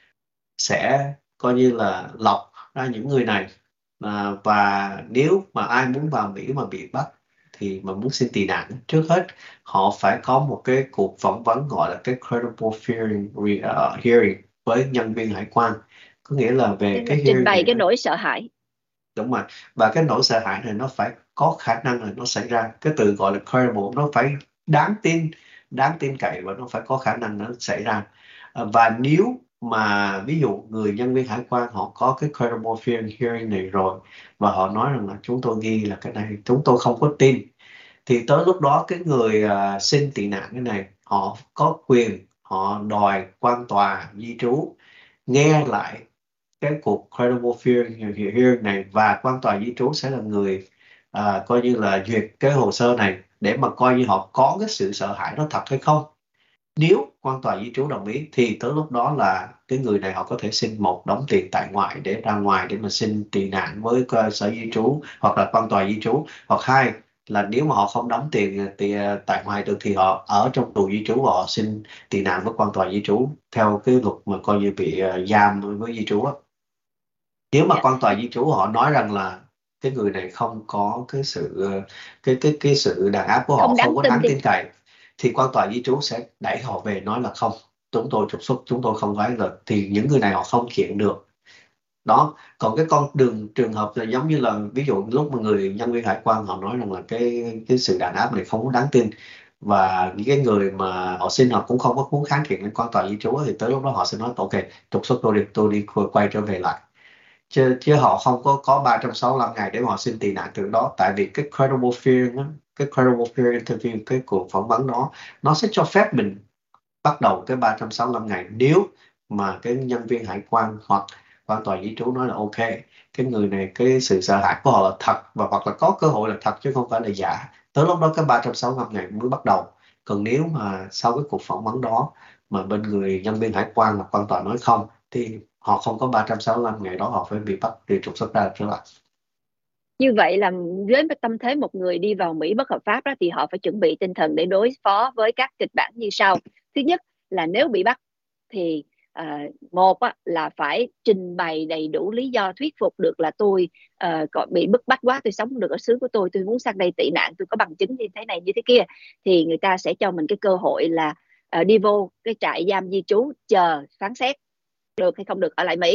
sẽ coi như là lọc ra những người này, và nếu mà ai muốn vào Mỹ mà bị bắt thì mà muốn xin tị nạn, trước hết họ phải có một cái cuộc phỏng vấn gọi là cái credible hearing với nhân viên hải quan, có nghĩa là
Tức
về
là
cái
trình
hearing
bày
này
cái
đó.
nỗi sợ hãi.
Đúng rồi, và cái nỗi sợ hãi này nó phải có khả năng là nó xảy ra, cái từ gọi là credible, nó phải đáng tin, đáng tin cậy, và nó phải có khả năng nó xảy ra. Và nếu mà ví dụ người nhân viên hải quan họ có cái credible hearing này rồi và họ nói rằng là chúng tôi nghi là cái này, chúng tôi không có tin, thì tới lúc đó cái người xin tị nạn cái này họ có quyền họ đòi quan tòa di trú nghe lại cái cuộc credible hearing này, và quan tòa di trú sẽ là người coi như là duyệt cái hồ sơ này để mà coi như họ có cái sự sợ hãi đó thật hay không. Nếu quan tòa di trú đồng ý thì tới lúc đó là cái người này họ có thể xin một đống tiền tại ngoại để ra ngoài để mà xin tị nạn với cơ sở di trú hoặc là quan tòa di trú, hoặc hai là nếu mà họ không đóng tiền tại ngoại được thì họ ở trong tù di trú và họ xin tị nạn với quan tòa di trú theo cái luật mà coi như bị giam với di trú á. Nếu mà
Dạ.
quan tòa di trú họ nói rằng là cái người này không có cái sự cái sự đàn áp của họ
Không đáng
không có
tin
đáng
đi.
tin cậy, thì quan tòa di trú sẽ đẩy họ về, nói là không, chúng tôi trục xuất, chúng tôi không phải là, thì những người này họ không kiện được. Đó, còn cái con đường trường hợp là giống như là ví dụ lúc mà người nhân viên hải quan họ nói rằng là cái sự đàn áp này không có đáng tin, và những cái người mà họ xin họ cũng không có muốn kháng kiện lên quan tòa di trú, thì tới lúc đó họ sẽ nói ok, trục xuất tôi đi quay trở về lại, chứ họ không có 365 ngày để mà họ xin tị nạn từ đó, tại vì cái credible fear đó, cái credible fear interview, cái cuộc phỏng vấn đó nó sẽ cho phép mình bắt đầu cái 365 ngày nếu mà cái nhân viên hải quan hoặc quan tòa di trú nói là ok, cái người này cái sự sợ hãi của họ là thật, và hoặc là có cơ hội là thật chứ không phải là giả, tới lúc đó cái 365 ngày mới bắt đầu. Còn nếu mà sau cái cuộc phỏng vấn đó mà bên người nhân viên hải quan hoặc quan tòa nói không thì họ không có 365 ngày đó, họ phải bị bắt đi trục xuất ra trở lại.
Như vậy là với tâm thế một người đi vào Mỹ bất hợp pháp đó, thì họ phải chuẩn bị tinh thần để đối phó với các kịch bản như sau. Thứ nhất là nếu bị bắt thì một là phải trình bày đầy đủ lý do thuyết phục được là tôi có bị bức bách quá, tôi sống không được ở xứ của tôi muốn sang đây tị nạn, tôi có bằng chứng như thế này như thế kia, thì người ta sẽ cho mình cái cơ hội là đi vô cái trại giam di trú chờ phán xét được hay không được ở lại Mỹ.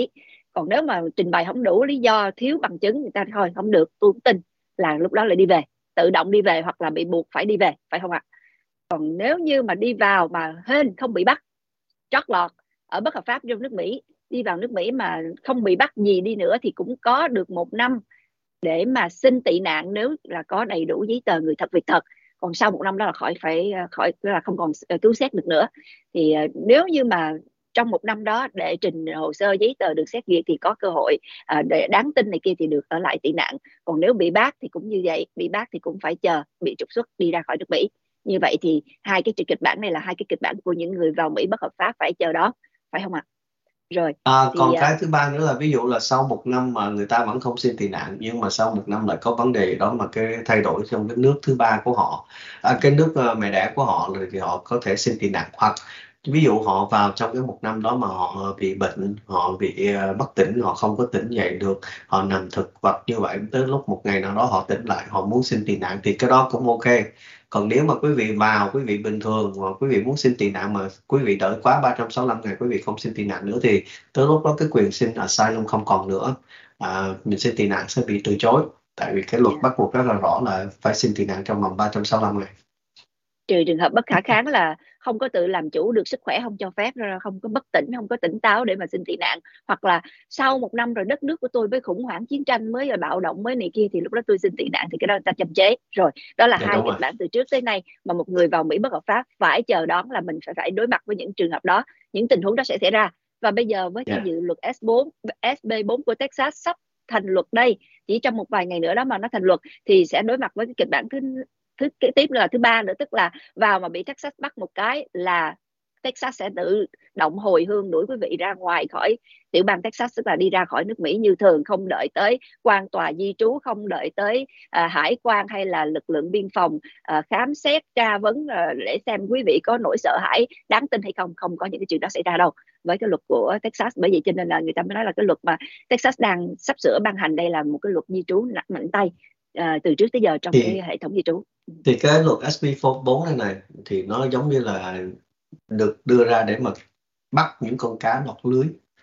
Còn nếu mà trình bày không đủ lý do, thiếu bằng chứng, người ta thôi không được, tôi không tin, là lúc đó lại đi về, tự động đi về hoặc là bị buộc phải đi về, phải không ạ? Còn nếu như mà đi vào mà hên không bị bắt trót lọt ở bất hợp pháp trong nước Mỹ, đi vào nước Mỹ mà không bị bắt gì đi nữa thì cũng có được 1 năm để mà xin tị nạn nếu là có đầy đủ giấy tờ người thật việc thật. Còn sau 1 năm đó là khỏi là không còn cứu xét được nữa. Thì nếu như mà trong 1 năm đó để trình hồ sơ giấy tờ được xét duyệt thì có cơ hội để đáng tin này kia thì được ở lại tị nạn. Còn nếu bị bắt thì cũng như vậy, bị bắt thì cũng phải chờ bị trục xuất đi ra khỏi nước Mỹ. Như vậy thì hai cái kịch bản này là hai cái kịch bản của những người vào Mỹ bất hợp pháp phải chờ đó, phải không ạ? Rồi thì
Còn cái thứ ba nữa là ví dụ là sau 1 năm mà người ta vẫn không xin tị nạn, nhưng mà sau 1 năm lại có vấn đề đó, mà cái thay đổi trong cái nước thứ ba của họ, cái nước mẹ đẻ của họ, rồi thì họ có thể xin tị nạn. Hoặc ví dụ họ vào trong cái 1 năm đó mà họ bị bệnh, họ bị bất tỉnh, họ không có tỉnh dậy được, họ nằm thực vật như vậy, tới lúc một ngày nào đó họ tỉnh lại, họ muốn xin tị nạn thì cái đó cũng ok. Còn nếu mà quý vị vào, quý vị bình thường mà quý vị muốn xin tị nạn mà quý vị đợi quá 365 ngày quý vị không xin tị nạn nữa thì tới lúc đó cái quyền xin asylum không còn nữa. Mình xin tị nạn sẽ bị từ chối, tại vì cái luật
yeah.
bắt buộc rất là rõ là phải xin tị nạn trong vòng 365 ngày.
Trừ trường hợp bất khả kháng là không có tự làm chủ được sức khỏe, không cho phép, không có bất tỉnh, không có tỉnh táo để mà xin tị nạn, hoặc là sau 1 năm rồi đất nước của tôi với khủng hoảng chiến tranh mới, rồi bạo động mới này kia, thì lúc đó tôi xin tị nạn, thì cái đó người ta châm chế rồi. Đó là
Dạ
hai
đúng
kịch
rồi.
bản từ trước tới nay mà một người vào Mỹ bất hợp pháp phải chờ đón, là mình phải đối mặt với những trường hợp đó, những tình huống đó sẽ xảy ra. Và bây giờ với cái
Dạ.
dự luật SB4 của Texas sắp thành luật đây, chỉ trong một vài ngày nữa đó mà nó thành luật, thì sẽ đối mặt với cái kịch bản cái tiếp là thứ ba nữa, tức là vào mà bị Texas bắt một cái là Texas sẽ tự động hồi hương đuổi quý vị ra ngoài khỏi tiểu bang Texas, tức là đi ra khỏi nước Mỹ như thường, không đợi tới quan tòa di trú, không đợi tới hải quan hay là lực lượng biên phòng khám xét tra vấn để xem quý vị có nỗi sợ hãi đáng tin hay không. Không có những cái chuyện đó xảy ra đâu với cái luật của Texas. Bởi vậy cho nên là người ta mới nói là cái luật mà Texas đang sắp sửa ban hành đây là một cái luật di trú mạnh tay từ trước tới giờ trong cái
thì
hệ thống di trú.
thì cái luật SB4 này này thì nó giống như là được đưa ra để mà bắt những con cá lọt lưới.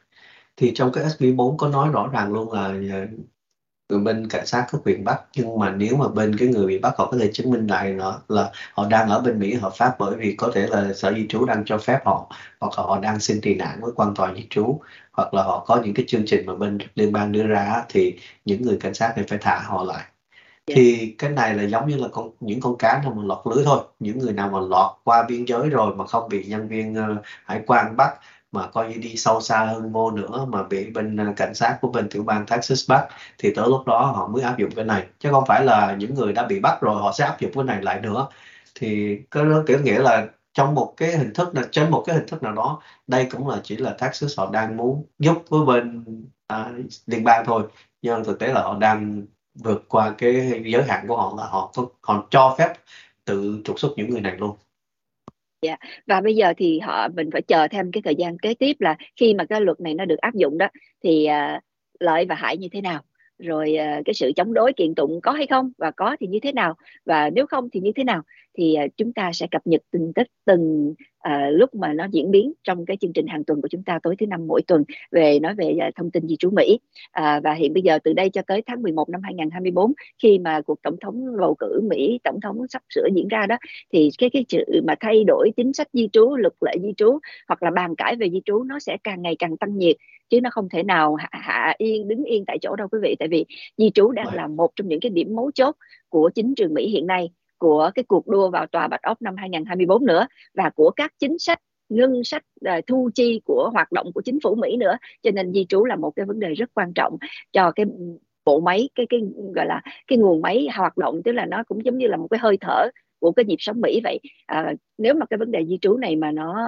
Thì trong cái SB4 có nói rõ ràng luôn là người bên cảnh sát có quyền bắt, nhưng mà nếu mà bên cái người bị bắt họ có thể chứng minh lại nó là họ đang ở bên Mỹ hợp pháp, bởi vì có thể là sở di trú đang cho phép họ, hoặc là họ đang xin tị nạn với quan tòa di trú, hoặc là họ có những cái chương trình mà bên liên bang đưa ra, thì những người cảnh sát này phải thả họ lại.
Yeah.
Thì cái này là giống như là những con cá nào mà lọt lưới thôi. Những người nào mà lọt qua biên giới rồi mà không bị nhân viên hải quan bắt, mà coi như đi sâu xa hơn vô nữa mà bị bên cảnh sát của bên tiểu bang Texas bắt, thì tới lúc đó họ mới áp dụng cái này, chứ không phải là những người đã bị bắt rồi họ sẽ áp dụng cái này lại nữa. Thì cái đó kiểu nghĩa là trong một cái hình thức là trên một cái hình thức nào đó, đây cũng là chỉ là Texas họ đang muốn giúp với bên liên bang thôi, nhưng thực tế là họ đang vượt qua cái giới hạn của họ, là họ cho phép tự trục xuất những người này luôn.
Dạ. Và bây giờ thì mình phải chờ thêm cái thời gian kế tiếp là khi mà cái luật này nó được áp dụng đó thì lợi và hại như thế nào, rồi cái sự chống đối kiện tụng có hay không, và có thì như thế nào, và nếu không thì như thế nào, thì chúng ta sẽ cập nhật tin tức từng lúc mà nó diễn biến trong cái chương trình hàng tuần của chúng ta tối thứ năm mỗi tuần nói về thông tin di trú Mỹ. Và hiện bây giờ từ đây cho tới tháng 11 năm 2024, khi mà cuộc tổng thống bầu cử Mỹ tổng thống sắp sửa diễn ra đó, thì cái sự mà thay đổi chính sách di trú, luật lệ di trú hoặc là bàn cãi về di trú nó sẽ càng ngày càng tăng nhiệt, chứ nó không thể nào hạ yên đứng yên tại chỗ đâu quý vị. Tại vì di trú đang là một trong những cái điểm mấu chốt của chính trường Mỹ hiện nay, của cái cuộc đua vào tòa Bạch Ốc năm 2024 nữa, và của các chính sách ngân sách thu chi của hoạt động của chính phủ Mỹ nữa. Cho nên di trú là một cái vấn đề rất quan trọng cho cái bộ máy, cái gọi là cái nguồn máy hoạt động, tức là nó cũng giống như là một cái hơi thở của cái nhịp sống Mỹ vậy. Nếu mà cái vấn đề di trú này mà nó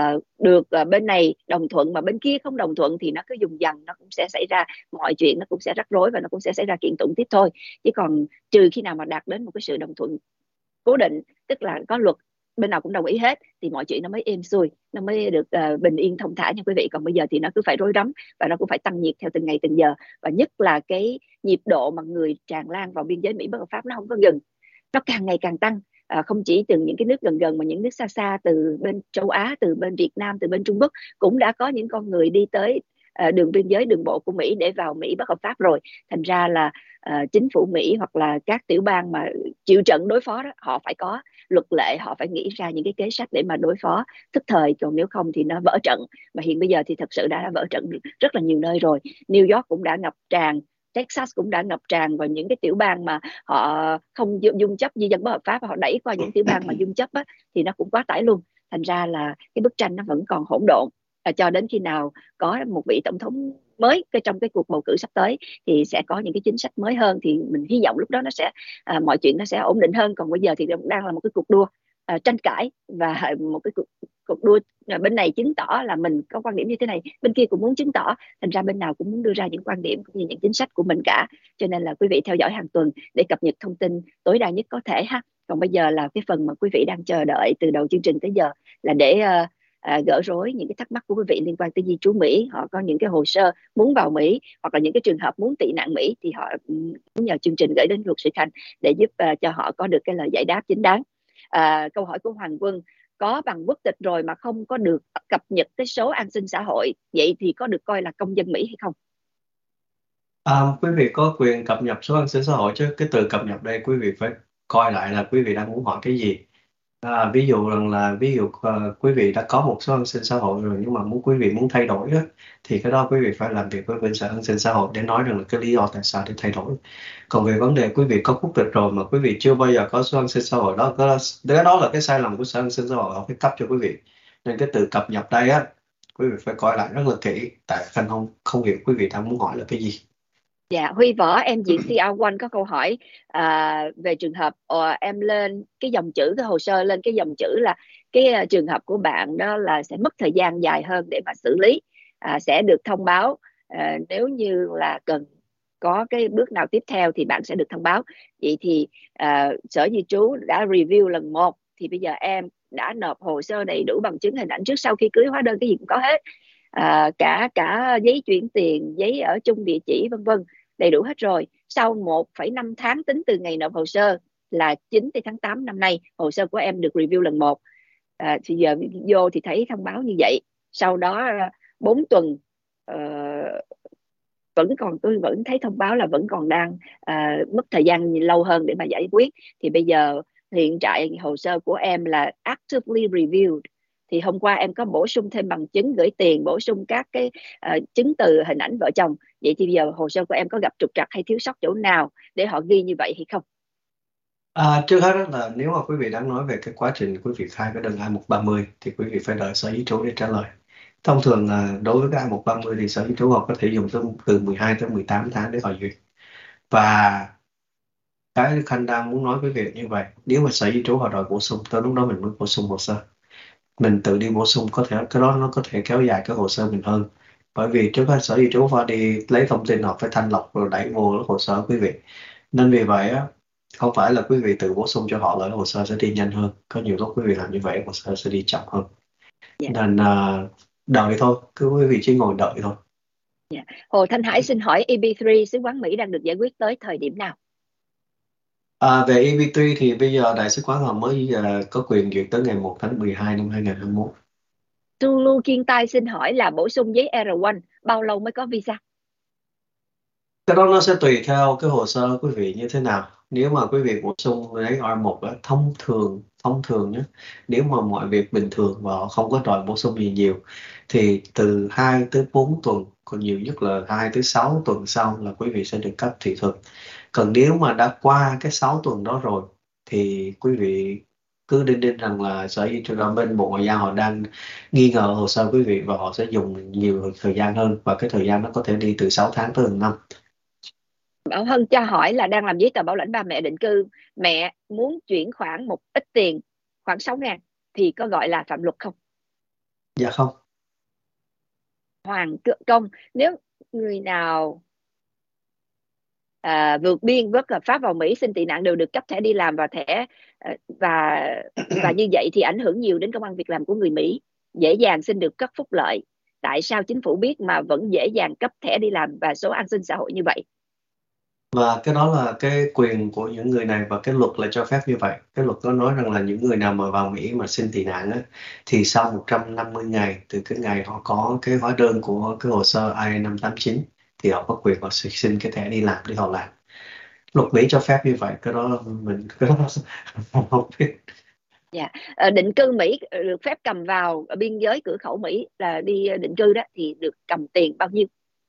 được bên này đồng thuận mà bên kia không đồng thuận thì nó cứ dùng dần, nó cũng sẽ xảy ra mọi chuyện, nó cũng sẽ rắc rối và nó cũng sẽ xảy ra kiện tụng tiếp thôi. Chứ còn trừ khi nào mà đạt đến một cái sự đồng thuận cố định, tức là có luật bên nào cũng đồng ý hết, thì mọi chuyện nó mới êm xuôi, nó mới được bình yên thông thả nha quý vị. Còn bây giờ thì nó cứ phải rối rắm và nó cũng phải tăng nhiệt theo từng ngày từng giờ, và nhất là cái nhịp độ mà người tràn lan vào biên giới Mỹ bất hợp pháp nó không có ngừng, nó càng ngày càng tăng. Không chỉ từ những cái nước gần gần mà những nước xa xa, từ bên châu Á, từ bên Việt Nam, từ bên Trung Quốc cũng đã có những con người đi tới đường biên giới đường bộ của Mỹ để vào Mỹ bất hợp pháp rồi. Thành ra là chính phủ Mỹ hoặc là các tiểu bang mà chịu trận đối phó đó, họ phải có luật lệ, họ phải nghĩ ra những cái kế sách để mà đối phó tức thời, còn nếu không thì nó vỡ trận. Mà hiện bây giờ thì thật sự đã vỡ trận rất là nhiều nơi rồi. New York cũng đã ngập tràn, Texas cũng đã ngập tràn, và những cái tiểu bang mà họ không dung chấp di dân bất hợp pháp, họ đẩy qua những tiểu bang mà dung chấp á, thì nó cũng quá tải luôn. Thành ra là cái bức tranh nó vẫn còn hỗn độn, cho đến khi nào có một vị tổng thống mới trong cái cuộc bầu cử sắp tới thì sẽ có những cái chính sách mới hơn, thì mình hy vọng lúc đó nó sẽ mọi chuyện nó sẽ ổn định hơn. Còn bây giờ thì đang là một cái cuộc đua tranh cãi, và một cái cuộc đua bên này chứng tỏ là mình có quan điểm như thế này, bên kia cũng muốn chứng tỏ, thành ra bên nào cũng muốn đưa ra những quan điểm cũng như những chính sách của mình cả. Cho nên là quý vị theo dõi hàng tuần để cập nhật thông tin tối đa nhất có thể ha. Còn bây giờ là cái phần mà quý vị đang chờ đợi từ đầu chương trình tới giờ, là để gỡ rối những cái thắc mắc của quý vị liên quan tới di trú Mỹ. Họ có những cái hồ sơ muốn vào Mỹ, hoặc là những cái trường hợp muốn tị nạn Mỹ, thì họ muốn nhờ chương trình gửi đến luật sư Khanh để giúp cho họ có được cái lời giải đáp chính đáng. Câu hỏi của Hoàng Quân: có bằng quốc tịch rồi mà không có được cập nhật cái số an sinh xã hội, vậy thì có được coi là công dân Mỹ hay không?
Quý vị có quyền cập nhật số an sinh xã hội, chứ cái từ cập nhật đây quý vị phải coi lại là quý vị đang muốn hỏi cái gì. Ví dụ rằng là quý vị đã có một số an sinh xã hội rồi, nhưng mà quý vị muốn thay đổi đó, thì cái đó quý vị phải làm việc với bên sở an sinh xã hội để nói rằng là cái lý do tại sao để thay đổi. Còn về vấn đề quý vị có quốc tịch rồi mà quý vị chưa bao giờ có số an sinh xã hội đó, cái đó là cái sai lầm của sở an sinh xã hội, họ phải cấp cho quý vị. Nên cái từ cập nhật đây á, quý vị phải coi lại rất là kỹ, tại Khanh không hiểu quý vị đang muốn hỏi là cái gì.
Dạ, Huy Võ, em diễn CR1 có câu hỏi về trường hợp em lên cái dòng chữ, cái hồ sơ lên cái dòng chữ là cái trường hợp của bạn đó là sẽ mất thời gian dài hơn để mà xử lý, sẽ được thông báo nếu như là cần có cái bước nào tiếp theo thì bạn sẽ được thông báo. Vậy thì Sở Di trú đã review lần 1, thì bây giờ em đã nộp hồ sơ đầy đủ bằng chứng hình ảnh trước sau khi cưới, hóa đơn cái gì cũng có hết, cả giấy chuyển tiền, giấy ở chung địa chỉ vân vân, đầy đủ hết rồi. Sau 1,5 tháng tính từ ngày nộp hồ sơ là 9 tháng 8 năm nay, hồ sơ của em được review lần 1. Thì giờ vô thì thấy thông báo như vậy. Sau đó 4 tuần tôi vẫn thấy thông báo là vẫn còn đang mất thời gian lâu hơn để mà giải quyết. Thì bây giờ hiện tại hồ sơ của em là actively reviewed. Thì hôm qua em có bổ sung thêm bằng chứng gửi tiền, bổ sung các cái chứng từ hình ảnh vợ chồng. Vậy thì bây giờ hồ sơ của em có gặp trục trặc hay thiếu sót chỗ nào để họ ghi như vậy hay không?
Trước hết đó là nếu mà quý vị đang nói về cái quá trình quý vị khai cái đơn I-130 thì quý vị phải đợi Sở Di trú để trả lời. Thông thường là đối với cái I-130 thì Sở Di trú họ có thể dùng từ 12 tới 18 tháng để họ duyệt. Và cái Khanh đang muốn nói với việc như vậy, nếu mà Sở Di trú họ đòi bổ sung, tới lúc đó mình mới bổ sung hồ sơ. Mình tự đi bổ sung có thể cái đó nó có thể kéo dài cái hồ sơ mình hơn. Bởi vì trước hết Sở Di trú phải đi lấy thông tin, họ phải thanh lọc rồi đẩy vô hồ sơ quý vị. Nên vì vậy á, không phải là quý vị tự bổ sung cho họ là hồ sơ sẽ đi nhanh hơn, có nhiều lúc quý vị làm như vậy hồ sơ sẽ đi chậm hơn.
Dạ.
Nên đợi thôi, cứ quý vị chỉ ngồi đợi thôi.
Dạ. Hồ Thanh Hải xin hỏi EB3 sứ quán Mỹ đang được giải quyết tới thời điểm nào?
Về EB3 thì bây giờ Đại sứ quán họ mới có quyền duyệt tới ngày 1 tháng 12 năm 2021.
Tulu Kiên Tai xin hỏi là bổ sung giấy R1 bao lâu mới có visa?
Cái đó nó sẽ tùy theo cái hồ sơ quý vị như thế nào. Nếu mà quý vị bổ sung lấy R1 á, thông thường nhé, nếu mà mọi việc bình thường và họ không có đòi bổ sung gì nhiều thì từ 2 tới 4 tuần, còn nhiều nhất là 2 tới 6 tuần sau là quý vị sẽ được cấp thị thực. Còn nếu mà đã qua cái 6 tuần đó rồi thì quý vị cứ đinh rằng là Sở Di trú bên Bộ Ngoại giao họ đang nghi ngờ hồ sơ quý vị và họ sẽ dùng nhiều thời gian hơn, và cái thời gian nó có thể đi từ 6 tháng tới 1 năm.
Bảo Hân cho hỏi là đang làm giấy tờ bảo lãnh ba mẹ định cư, mẹ muốn chuyển khoản một ít tiền, khoảng 6.000, thì có gọi là phạm luật không?
Dạ không.
Hoàng Công: nếu người nào vượt biên bất hợp pháp vào Mỹ xin tị nạn đều được cấp thẻ đi làm và thẻ và như vậy thì ảnh hưởng nhiều đến công ăn việc làm của người Mỹ, dễ dàng xin được cấp phúc lợi. Tại sao chính phủ biết mà vẫn dễ dàng cấp thẻ đi làm và số an sinh xã hội như vậy?
Và cái đó là cái quyền của những người này và cái luật là cho phép như vậy. Cái luật có nói rằng là những người nào mà vào Mỹ mà xin tị nạn á, thì sau 150 ngày từ cái ngày họ có cái hóa đơn của cái hồ sơ I-589 thì họ có quyền họ xin cái thẻ đi làm để họ làm. Luật Mỹ cho phép như vậy, cái đó không biết.
Dạ. Định cư Mỹ được phép cầm vào ở biên giới cửa khẩu Mỹ là đi định cư đó thì được cầm tiền bao nhiêu?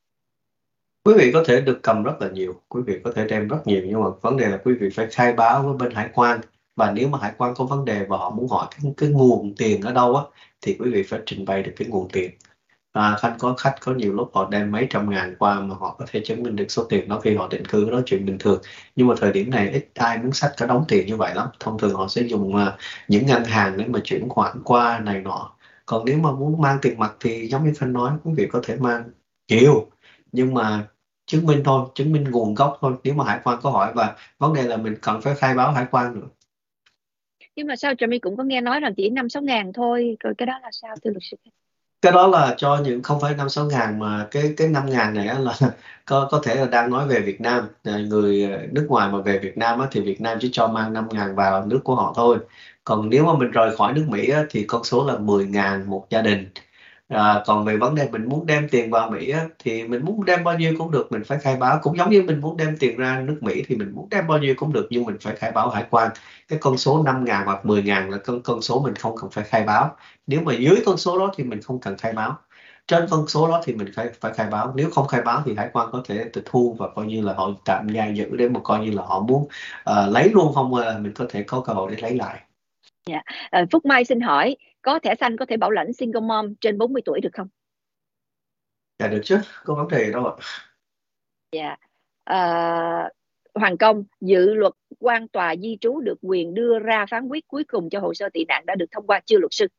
Quý vị có thể được cầm rất là nhiều, quý vị có thể đem rất nhiều, nhưng mà vấn đề là quý vị phải khai báo với bên hải quan, và nếu mà hải quan có vấn đề và họ muốn hỏi cái nguồn tiền ở đâu á, thì quý vị phải trình bày được cái nguồn tiền. Khách có nhiều lúc họ đem mấy trăm ngàn qua mà họ có thể chứng minh được số tiền đó khi họ định cư, đó là chuyện bình thường. Nhưng mà thời điểm này ít ai muốn xách cả đống tiền như vậy lắm, thông thường họ sẽ dùng những ngân hàng để mà chuyển khoản qua này nọ. Còn nếu mà muốn mang tiền mặt thì giống như Khanh nói, quý vị có thể mang nhiều, nhưng mà chứng minh thôi, chứng minh nguồn gốc thôi, nếu mà hải quan có hỏi. Và vấn đề là mình cần phải khai báo hải quan nữa.
Nhưng mà sao Trà My cũng có nghe nói rằng chỉ 5-6 ngàn thôi, rồi cái đó là sao thưa luật sư?
Cái đó là cho những, không phải 5-6 ngàn, mà cái 5 ngàn này á là có thể là đang nói về Việt Nam. Người nước ngoài mà về Việt Nam á, thì Việt Nam chỉ cho mang 5 ngàn vào nước của họ thôi. Còn nếu mà mình rời khỏi nước Mỹ á, thì con số là 10 ngàn một gia đình. Còn về vấn đề mình muốn đem tiền vào Mỹ á, thì mình muốn đem bao nhiêu cũng được, mình phải khai báo. Cũng giống như mình muốn đem tiền ra nước Mỹ thì mình muốn đem bao nhiêu cũng được, nhưng mình phải khai báo hải quan. Cái con số 5 ngàn hoặc 10 ngàn là con số mình không cần phải khai báo. Nếu mà dưới con số đó thì mình không cần khai báo. Trên con số đó thì mình phải khai báo. Nếu không khai báo thì hải quan có thể tịch thu và coi như là họ tạm giam giữ, để mà coi như là họ muốn lấy luôn, không mình có thể có cơ hội để lấy lại.
Dạ. Phúc Mai xin hỏi, có thẻ xanh có thể bảo lãnh single mom trên 40 tuổi được không?
Dạ được chứ, có vấn đề gì đâu ạ.
Dạ. Ờ, Hoàng Công, dự luật quan tòa di trú được quyền đưa ra phán quyết cuối cùng cho hồ sơ tị nạn đã được thông qua chưa luật sư?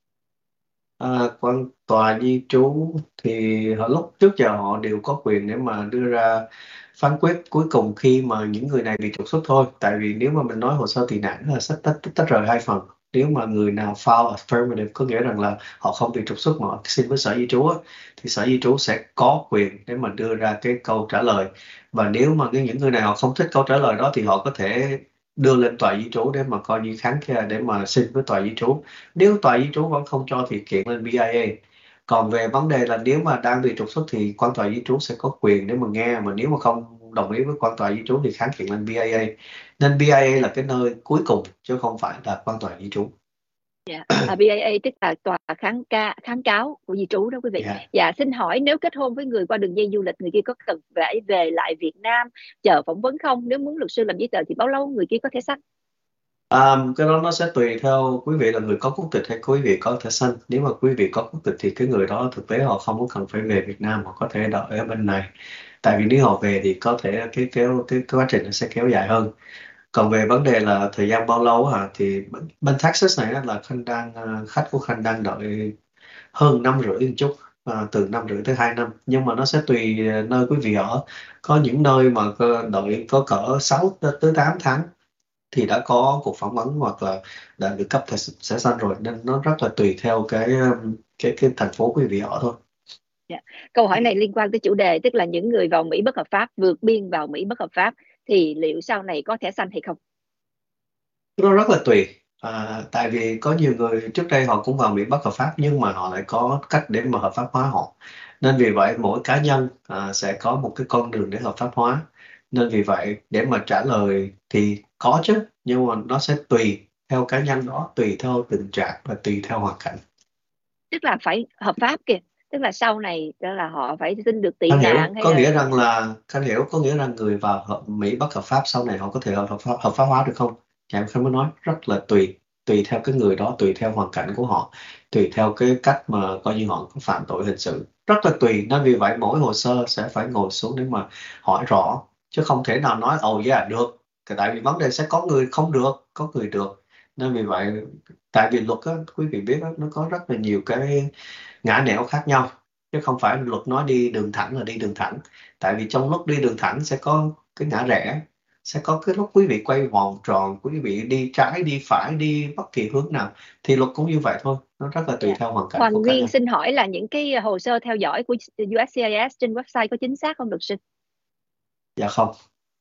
Quan tòa di trú thì lúc trước giờ họ đều có quyền để mà đưa ra phán quyết cuối cùng khi mà những người này bị trục xuất thôi. Tại vì nếu mà mình nói hồ sơ tị nạn là sẽ tách rời hai phần. Nếu mà người nào file affirmative, có nghĩa rằng là họ không bị trục xuất mà họ xin với sở di trú á, thì sở di trú sẽ có quyền để mà đưa ra cái câu trả lời. Và nếu mà những người này họ không thích câu trả lời đó thì họ có thể đưa lên tòa di trú để mà coi như kháng khe, để mà xin với tòa di trú. Nếu tòa di trú vẫn không cho thì kiện lên BIA. Còn về vấn đề là nếu mà đang bị trục xuất thì quan tòa di trú sẽ có quyền để mà nghe, mà nếu mà không đồng ý với quan tòa di trú thì kháng kiện lên BIA. Nên BIA là cái nơi cuối cùng chứ không phải là quan tòa di trú.
Dạ. BIA tức là tòa kháng cáo của di trú đó quý vị.
Yeah.
Dạ, xin hỏi nếu kết hôn với người qua đường dây du lịch, người kia có cần phải về lại Việt Nam chờ phỏng vấn không? Nếu muốn luật sư làm giấy tờ thì bao lâu người kia có thể sanh?
Cái đó nó sẽ tùy theo quý vị là người có quốc tịch hay quý vị có thẻ xanh. Nếu mà quý vị có quốc tịch thì cái người đó thực tế họ không có cần phải về Việt Nam, họ có thể đợi ở bên này. Tại vì nếu họ về thì có thể cái quá trình nó sẽ kéo dài hơn. Còn về vấn đề là thời gian bao lâu thì bên Texas này là khách của Khanh đang đợi hơn 5 rưỡi một chút, từ 5 rưỡi tới 2 năm, nhưng mà nó sẽ tùy nơi quý vị ở. Có những nơi mà đợi có cỡ 6 tới 8 tháng thì đã có cuộc phỏng vấn hoặc là đã được cấp thẻ xanh rồi, nên nó rất là tùy theo cái thành phố quý vị ở thôi.
Dạ. Câu hỏi này liên quan tới chủ đề, tức là những người vào Mỹ bất hợp pháp, vượt biên vào Mỹ bất hợp pháp thì liệu sau này có thẻ xanh hay không?
Nó rất là tùy. Tại vì có nhiều người trước đây họ cũng vào Mỹ bất hợp pháp nhưng mà họ lại có cách để mà hợp pháp hóa họ. Nên vì vậy mỗi cá nhân sẽ có một cái con đường để hợp pháp hóa. Nên vì vậy để mà trả lời thì có chứ, nhưng mà nó sẽ tùy theo cá nhân đó, tùy theo tình trạng và tùy theo hoàn cảnh.
Tức là phải hợp pháp kìa, tức là sau này tức là họ phải xin được tị
Khanh hiểu,
nạn hay
có
là
nghĩa rằng là Khanh hiểu có nghĩa rằng người vào Mỹ bất hợp pháp sau này họ có thể hợp pháp hóa được không? Dạ em không có nói, rất là tùy, tùy theo cái người đó, tùy theo hoàn cảnh của họ, tùy theo cái cách mà coi như họ có phạm tội hình sự, rất là tùy. Nên vì vậy mỗi hồ sơ sẽ phải ngồi xuống để mà hỏi rõ, chứ không thể nào nói ồ yeah được. Tại vì vấn đề sẽ có người không được, có người được. Nên vì vậy, tại vì luật á, quý vị biết á, nó có rất là nhiều cái ngã nẻo khác nhau, chứ không phải luật nói đi đường thẳng là đi đường thẳng. Tại vì trong lúc đi đường thẳng sẽ có cái ngã rẽ, sẽ có cái lúc quý vị quay vòng tròn, quý vị đi trái đi phải đi bất kỳ hướng nào, thì luật cũng như vậy thôi, nó rất là tùy
dạ.
theo hoàn cảnh của
Hoàng
cá
Nguyên
nhân.
xin hỏi là những cái hồ sơ theo dõi của USCIS trên website có chính xác không luật sư?
Dạ không.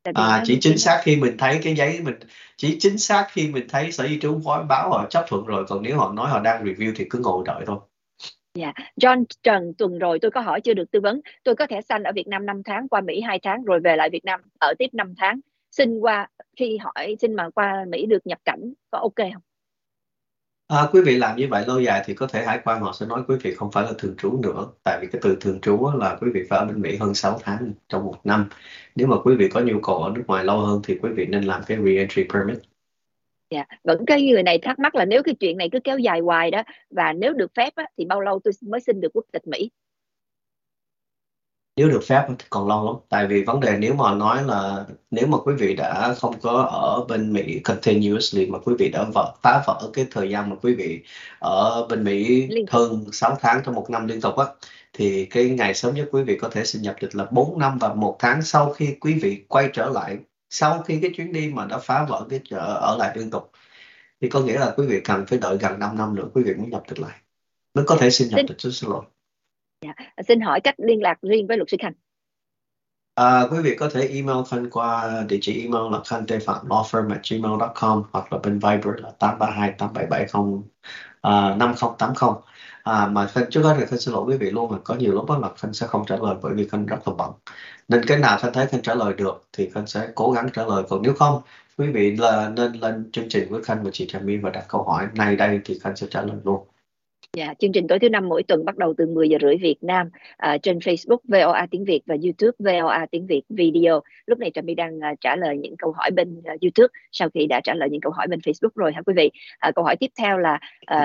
Tại vì nó
Chỉ chính xác khi mình thấy cái giấy chỉ chính xác khi mình thấy Sở Di trú báo họ chấp thuận rồi, còn nếu họ nói họ đang review thì cứ ngồi đợi thôi.
Dạ. John Trần, tuần rồi tôi có hỏi chưa được tư vấn. Tôi có thẻ xanh ở Việt Nam 5 tháng, qua Mỹ 2 tháng rồi về lại Việt Nam ở tiếp 5 tháng. Xin mà qua Mỹ được nhập cảnh có ok không?
Quý vị làm như vậy lâu dài thì có thể hải quan họ sẽ nói quý vị không phải là thường trú nữa, tại vì cái từ thường trú á là quý vị phải ở bên Mỹ hơn 6 tháng trong một năm. Nếu mà quý vị có nhu cầu ở nước ngoài lâu hơn thì quý vị nên làm cái re-entry permit.
Dạ. Vẫn cái người này thắc mắc là nếu cái chuyện này cứ kéo dài hoài đó, và nếu được phép á, thì bao lâu tôi mới xin được quốc tịch Mỹ?
Nếu được phép thì còn lâu lắm, tại vì vấn đề nếu mà nói là nếu mà quý vị đã không có ở bên Mỹ continuously mà quý vị đã phá vỡ cái thời gian mà quý vị ở bên Mỹ
Liên tục.
hơn 6 tháng trong một năm liên tục á, thì cái ngày sớm nhất quý vị có thể xin nhập tịch là 4 năm và 1 tháng sau khi quý vị quay trở lại, sau khi cái chuyến đi mà đã phá vỡ cái ở lại liên tục, thì có nghĩa là quý vị cần phải đợi gần 5 năm nữa quý vị mới nhập tịch lại mới có thể xin nhập
Xin,
tịch. Xin lỗi.
dạ. Xin hỏi cách liên lạc riêng với luật sư Khanh.
Quý vị có thể email Khanh qua địa chỉ email là khanh@lawfirm@gmail.com, hoặc là bên Viber là 832 8770 5080. Mà Khanh trước hết thì Khanh xin lỗi quý vị luôn, là có nhiều lúc đó là Khanh sẽ không trả lời bởi vì Khanh rất là bận, nên cái nào Khanh thấy Khanh trả lời được thì Khanh sẽ cố gắng trả lời, còn nếu không quý vị là nên lên chương trình với Khanh và chị Trà My và đặt câu hỏi ngay đây thì Khanh sẽ trả lời luôn.
Dạ, chương trình tối thứ năm mỗi tuần bắt đầu từ 10 giờ rưỡi Việt Nam, trên Facebook VOA tiếng Việt và YouTube VOA tiếng Việt video. Lúc này Trà My đang trả lời những câu hỏi bên YouTube sau khi đã trả lời những câu hỏi bên Facebook rồi hả quý vị. Câu hỏi tiếp theo là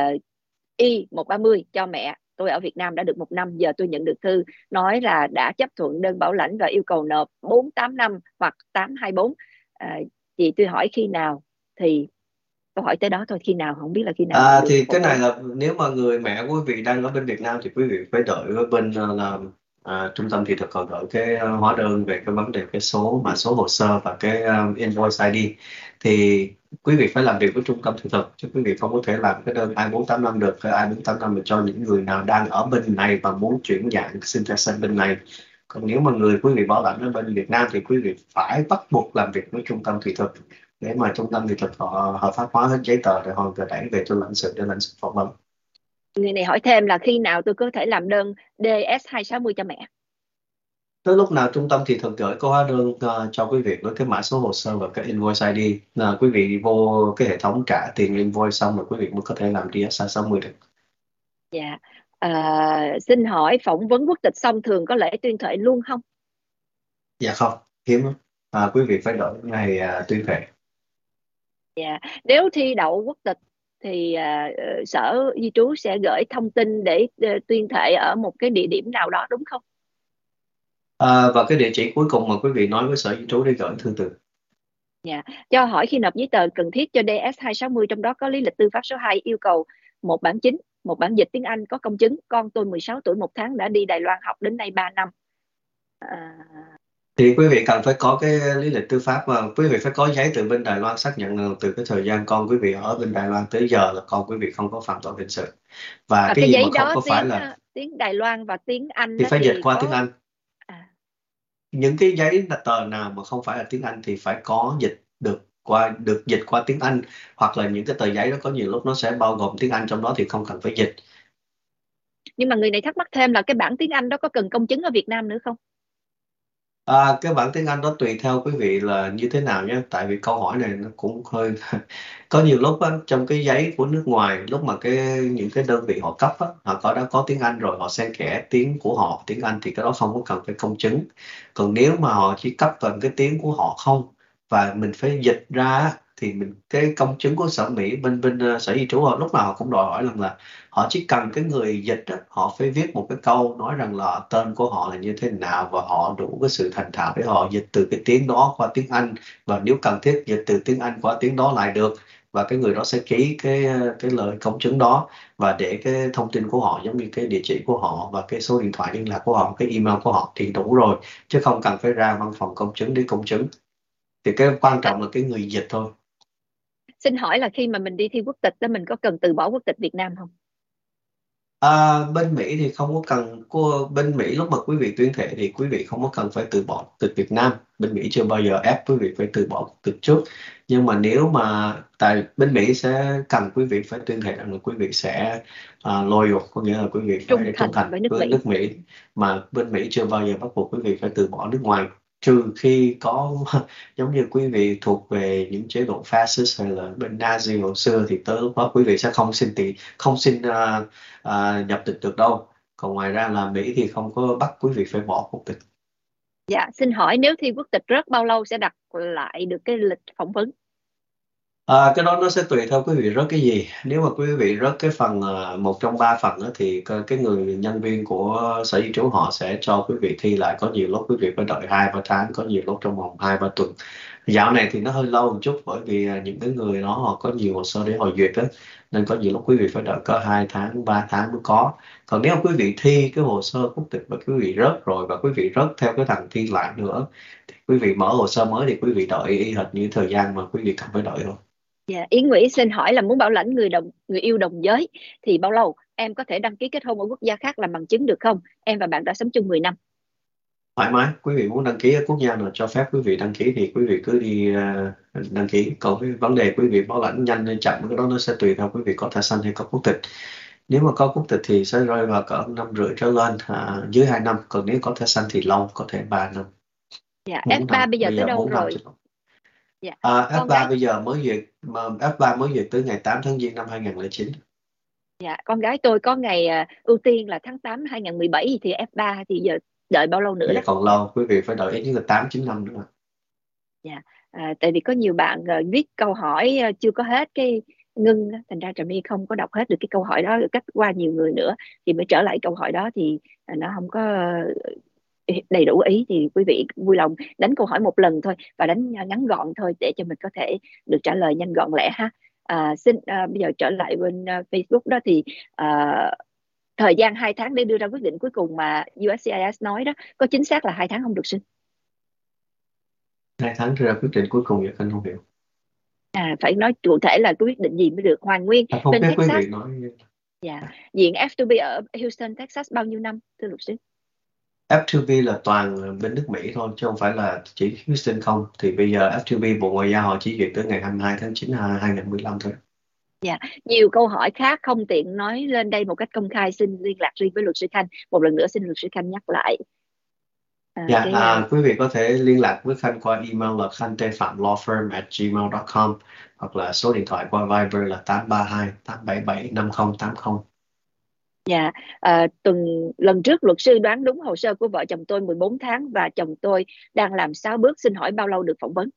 Y130 cho mẹ. Tôi ở Việt Nam đã được 1 năm, giờ tôi nhận được thư nói là đã chấp thuận đơn bảo lãnh và yêu cầu nộp 485 hoặc 824. Chị tôi hỏi khi nào, thì câu hỏi tới đó thôi, khi nào không biết là khi nào nhận được
Thì
một
cái này
bốn.
là nếu mà người mẹ của quý vị đang ở bên Việt Nam thì quý vị phải đợi ở bên trung tâm thị thực họ gửi cái hóa đơn về cái vấn đề cái mã số hồ sơ và cái invoice ID, thì quý vị phải làm việc với trung tâm thị thực, chứ quý vị không có thể làm cái đơn I-485 được. Cái I-485 là cho những người nào đang ở bên này và muốn chuyển dạng xin thẻ xanh bên này, còn nếu mà người quý vị bảo lãnh ở bên Việt Nam thì quý vị phải bắt buộc làm việc với trung tâm thị thực để mà trung tâm thị thực họ hợp pháp hóa hết giấy tờ để họ đẩy về cho lãnh sự để lãnh sự phỏng vấn.
Người này hỏi thêm là khi nào tôi có thể làm đơn DS260 cho mẹ?
Tới lúc nào trung tâm thị thực gửi có hóa đơn cho quý vị với cái mã số hồ sơ và cái invoice ID, là quý vị vô cái hệ thống trả tiền invoice xong rồi quý vị mới có thể làm DS260 được.
Dạ. Xin hỏi phỏng vấn quốc tịch xong thường có lễ tuyên thệ luôn không?
Dạ không, hiếm lắm. Quý vị phải đợi ngày tuyên thệ.
Dạ. Nếu thi đậu quốc tịch thì Sở Di trú sẽ gửi thông tin để tuyên thệ ở một cái địa điểm nào đó đúng không?
Và cái địa chỉ cuối cùng mà quý vị nói với Sở Di trú để gửi thư từ.
Dạ. Cho hỏi khi nộp giấy tờ cần thiết cho DS260, trong đó có lý lịch tư pháp số 2 yêu cầu một bản chính, một bản dịch tiếng Anh có công chứng. Con tôi 16 tuổi 1 tháng, đã đi Đài Loan học đến nay 3 năm. À,
Thì quý vị cần phải có cái lý lịch tư pháp, và quý vị phải có giấy từ bên Đài Loan xác nhận là từ cái thời gian con quý vị ở bên Đài Loan tới giờ là con quý vị không có phạm tội hình sự. Và cái
cái
gì mà
giấy
không
đó
có phải là
tiếng Đài Loan và tiếng Anh
thì
đó
phải dịch
thì
qua tiếng
có.
Anh.
À,
Những cái giấy tờ nào mà không phải là tiếng Anh thì phải có được dịch qua tiếng Anh, hoặc là những cái tờ giấy đó có nhiều lúc nó sẽ bao gồm tiếng Anh trong đó thì không cần phải dịch.
nhưng mà người này thắc mắc thêm là cái bản tiếng Anh đó có cần công chứng ở Việt Nam nữa không?
Cái bản tiếng Anh đó tùy theo quý vị là như thế nào nhé, tại vì câu hỏi này nó cũng hơi có nhiều lúc á, trong cái giấy của nước ngoài lúc mà những cái đơn vị họ cấp á, họ đã có tiếng Anh rồi, họ xen kẽ tiếng của họ tiếng Anh thì cái đó không có cần phải công chứng. Còn nếu mà họ chỉ cấp bằng cái tiếng của họ không và mình phải dịch ra á, thì cái công chứng của sở Mỹ bên bên sở di trú họ lúc nào họ cũng đòi hỏi rằng là họ chỉ cần cái người dịch á, họ phải viết một cái câu nói rằng là tên của họ là như thế nào và họ đủ cái sự thành thạo để họ dịch từ cái tiếng đó qua tiếng Anh, và nếu cần thiết dịch từ tiếng Anh qua tiếng đó lại được, và cái người đó sẽ ký cái lời công chứng đó và để cái thông tin của họ giống như cái địa chỉ của họ và cái số điện thoại liên lạc của họ, cái email của họ thì đủ rồi, chứ không cần phải ra văn phòng công chứng để công chứng. Thì cái quan trọng là cái người dịch thôi.
Xin hỏi là khi mà mình đi thi quốc tịch đó, mình có cần từ bỏ quốc tịch Việt Nam không?
Bên Mỹ thì không có cần bên Mỹ lúc mà quý vị tuyên thệ thì quý vị không có cần phải từ bỏ quốc tịch Việt Nam. Bên Mỹ chưa bao giờ ép quý vị phải từ bỏ quốc tịch trước. Nhưng mà nếu mà tại bên Mỹ sẽ cần quý vị phải tuyên thệ rằng là quý vị sẽ loyal, có nghĩa là quý vị phải trung thành
với nước
với
Mỹ.
nước Mỹ. Mà bên Mỹ chưa bao giờ bắt buộc quý vị phải từ bỏ nước ngoài, trừ khi có giống như quý vị thuộc về những chế độ fascist hay là bên Nazi hồi xưa, thì tới lúc đó quý vị sẽ không xin nhập tịch được đâu. Còn ngoài ra là Mỹ thì không có bắt quý vị phải bỏ quốc tịch.
Dạ, xin hỏi nếu thi quốc tịch rớt bao lâu sẽ đặt lại được cái lịch phỏng vấn?
Cái đó nó sẽ tùy theo quý vị rớt cái gì. Nếu mà quý vị rớt cái phần 1 trong 3 phần đó, thì cái người nhân viên của Sở Di trú họ sẽ cho quý vị thi lại. Có nhiều lúc quý vị phải đợi 2-3 tháng, có nhiều lúc trong vòng 2-3 tuần. Dạo này thì nó hơi lâu một chút, bởi vì những cái người đó họ có nhiều hồ sơ để họ duyệt đó, nên có nhiều lúc quý vị phải đợi có 2 tháng, 3 tháng mới có. Còn nếu quý vị thi cái hồ sơ quốc tịch và quý vị rớt rồi, và quý vị rớt theo cái thằng thi lại nữa, thì quý vị mở hồ sơ mới thì quý vị đợi y hệt như thời gian mà quý vị cần phải đợi thôi.
Dạ, Yến Nguyễn xin hỏi là muốn bảo lãnh người yêu đồng giới thì bao lâu? Em có thể đăng ký kết hôn ở quốc gia khác làm bằng chứng được không? Em và bạn đã sống chung 10 năm.
Thoải mái, quý vị muốn đăng ký ở quốc gia nào cho phép quý vị đăng ký thì quý vị cứ đi đăng ký. Còn cái vấn đề quý vị bảo lãnh nhanh hay chậm, cái đó nó sẽ tùy theo quý vị có thẻ xanh hay có quốc tịch. Nếu mà có quốc tịch thì sẽ rơi vào cỡ 5 rưỡi trở lên, dưới 2 năm. Còn nếu có thẻ xanh thì lâu, có thể 3 năm.
Dạ, F3 bây giờ tới đâu rồi?
Dạ. F3 bây giờ mới duyệt, mà F3 mới duyệt tới ngày 8 tháng Giêng năm 2009.
Dạ, con gái tôi có ngày ưu tiên là tháng 8 2017, thì F3 thì giờ đợi bao lâu nữa
Vậy
đó?
còn lâu, quý vị phải đợi ít nhất là 8-9 năm nữa.
Dạ, tại vì có nhiều bạn viết câu hỏi chưa có hết cái ngưng, thành ra Trà My không có đọc hết được cái câu hỏi đó, cách qua nhiều người nữa thì mới trở lại câu hỏi đó, thì nó không có đầy đủ ý. Thì quý vị vui lòng đánh câu hỏi một lần thôi và đánh ngắn gọn thôi để cho mình có thể được trả lời nhanh gọn lẹ ha. Bây giờ trở lại bên Facebook đó, thì thời gian 2 tháng để đưa ra quyết định cuối cùng mà USCIS nói đó, có chính xác là 2 tháng không được xin?
2 tháng đưa ra quyết định cuối cùng, vậy anh không hiểu.
Phải nói cụ thể là cái quyết định gì mới được. Hoàn Nguyên
không
bên
biết
Texas.
Quý vị nói.
Dạ, diện F2B ở Houston, Texas bao nhiêu năm thưa luật sư?
F2B là toàn bên nước Mỹ thôi, chứ không phải là chỉ Houston không. Thì bây giờ F2B Bộ Ngoại giao họ chỉ duyệt tới ngày 22 tháng 9 2015 thôi.
Dạ, nhiều câu hỏi khác không tiện nói lên đây một cách công khai, xin liên lạc riêng với luật sư Khanh. Một lần nữa xin luật sư Khanh nhắc lại.
Quý vị có thể liên lạc với Khanh qua email là khantephamlawfirm@gmail.com, hoặc là số điện thoại qua Viber là 832-877-5080.
Dạ, lần trước luật sư đoán đúng hồ sơ của vợ chồng tôi 14 tháng và chồng tôi đang làm 6 bước. Xin hỏi bao lâu được phỏng vấn?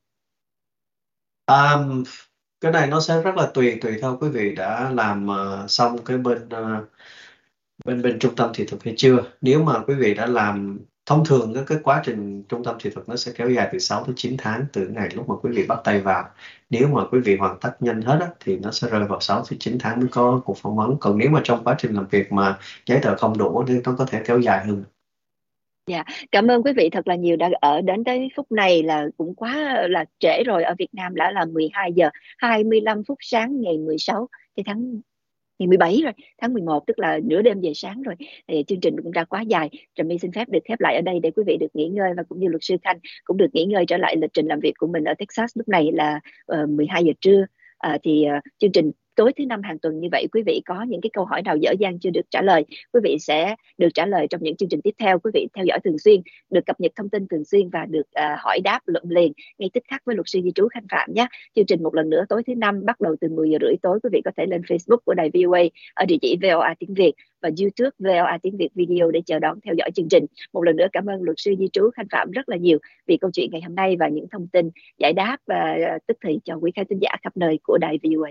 Cái này nó sẽ rất là tùy theo quý vị đã làm xong cái bên trung tâm thị thực hay chưa. Nếu mà quý vị đã làm, thông thường cái quá trình trung tâm thị thực nó sẽ kéo dài từ 6 tới 9 tháng từ ngày lúc mà quý vị bắt tay vào. Nếu mà quý vị hoàn tất nhanh hết á, thì nó sẽ rơi vào 6 tới 9 tháng mới có cuộc phỏng vấn. Còn nếu mà trong quá trình làm việc mà giấy tờ không đủ thì nó có thể kéo dài hơn.
Dạ, cảm ơn quý vị thật là nhiều đã đến tới phút này, là cũng quá là trễ rồi. Ở Việt Nam đã là 12 giờ 25 phút sáng ngày 16 ngày 17 rồi, tháng 11, tức là nửa đêm về sáng rồi. Thì chương trình cũng đã quá dài. Trà My xin phép được khép lại ở đây để quý vị được nghỉ ngơi, và cũng như luật sư Khanh cũng được nghỉ ngơi trở lại lịch trình làm việc của mình ở Texas. Lúc này là 12 giờ trưa. Chương trình tối thứ Năm hàng tuần như vậy, quý vị có những cái câu hỏi nào dở dang chưa được trả lời, quý vị sẽ được trả lời trong những chương trình tiếp theo. Quý vị theo dõi thường xuyên, được cập nhật thông tin thường xuyên và được hỏi đáp luận liền ngay tức khắc với luật sư di trú Khanh Phạm nhé. Chương trình một lần nữa tối thứ Năm bắt đầu từ 10 giờ rưỡi tối. Quý vị có thể lên Facebook của đài VOA ở địa chỉ VOA tiếng Việt và YouTube VOA tiếng Việt video để chờ đón theo dõi chương trình. Một lần nữa cảm ơn luật sư di trú Khanh Phạm rất là nhiều vì câu chuyện ngày hôm nay và những thông tin giải đáp và tức thì cho quý khán thính giả khắp nơi của đài VOA.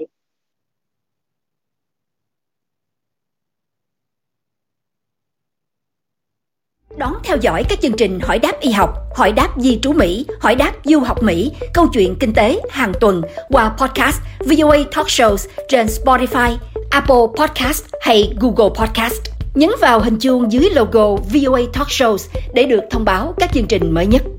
Đón theo dõi các chương trình Hỏi đáp y học, Hỏi đáp di trú Mỹ, Hỏi đáp du học Mỹ, Câu chuyện kinh tế hàng tuần qua podcast VOA Talk Shows trên Spotify, Apple Podcast hay Google Podcast. Nhấn vào hình chuông dưới logo VOA Talk Shows để được thông báo các chương trình mới nhất.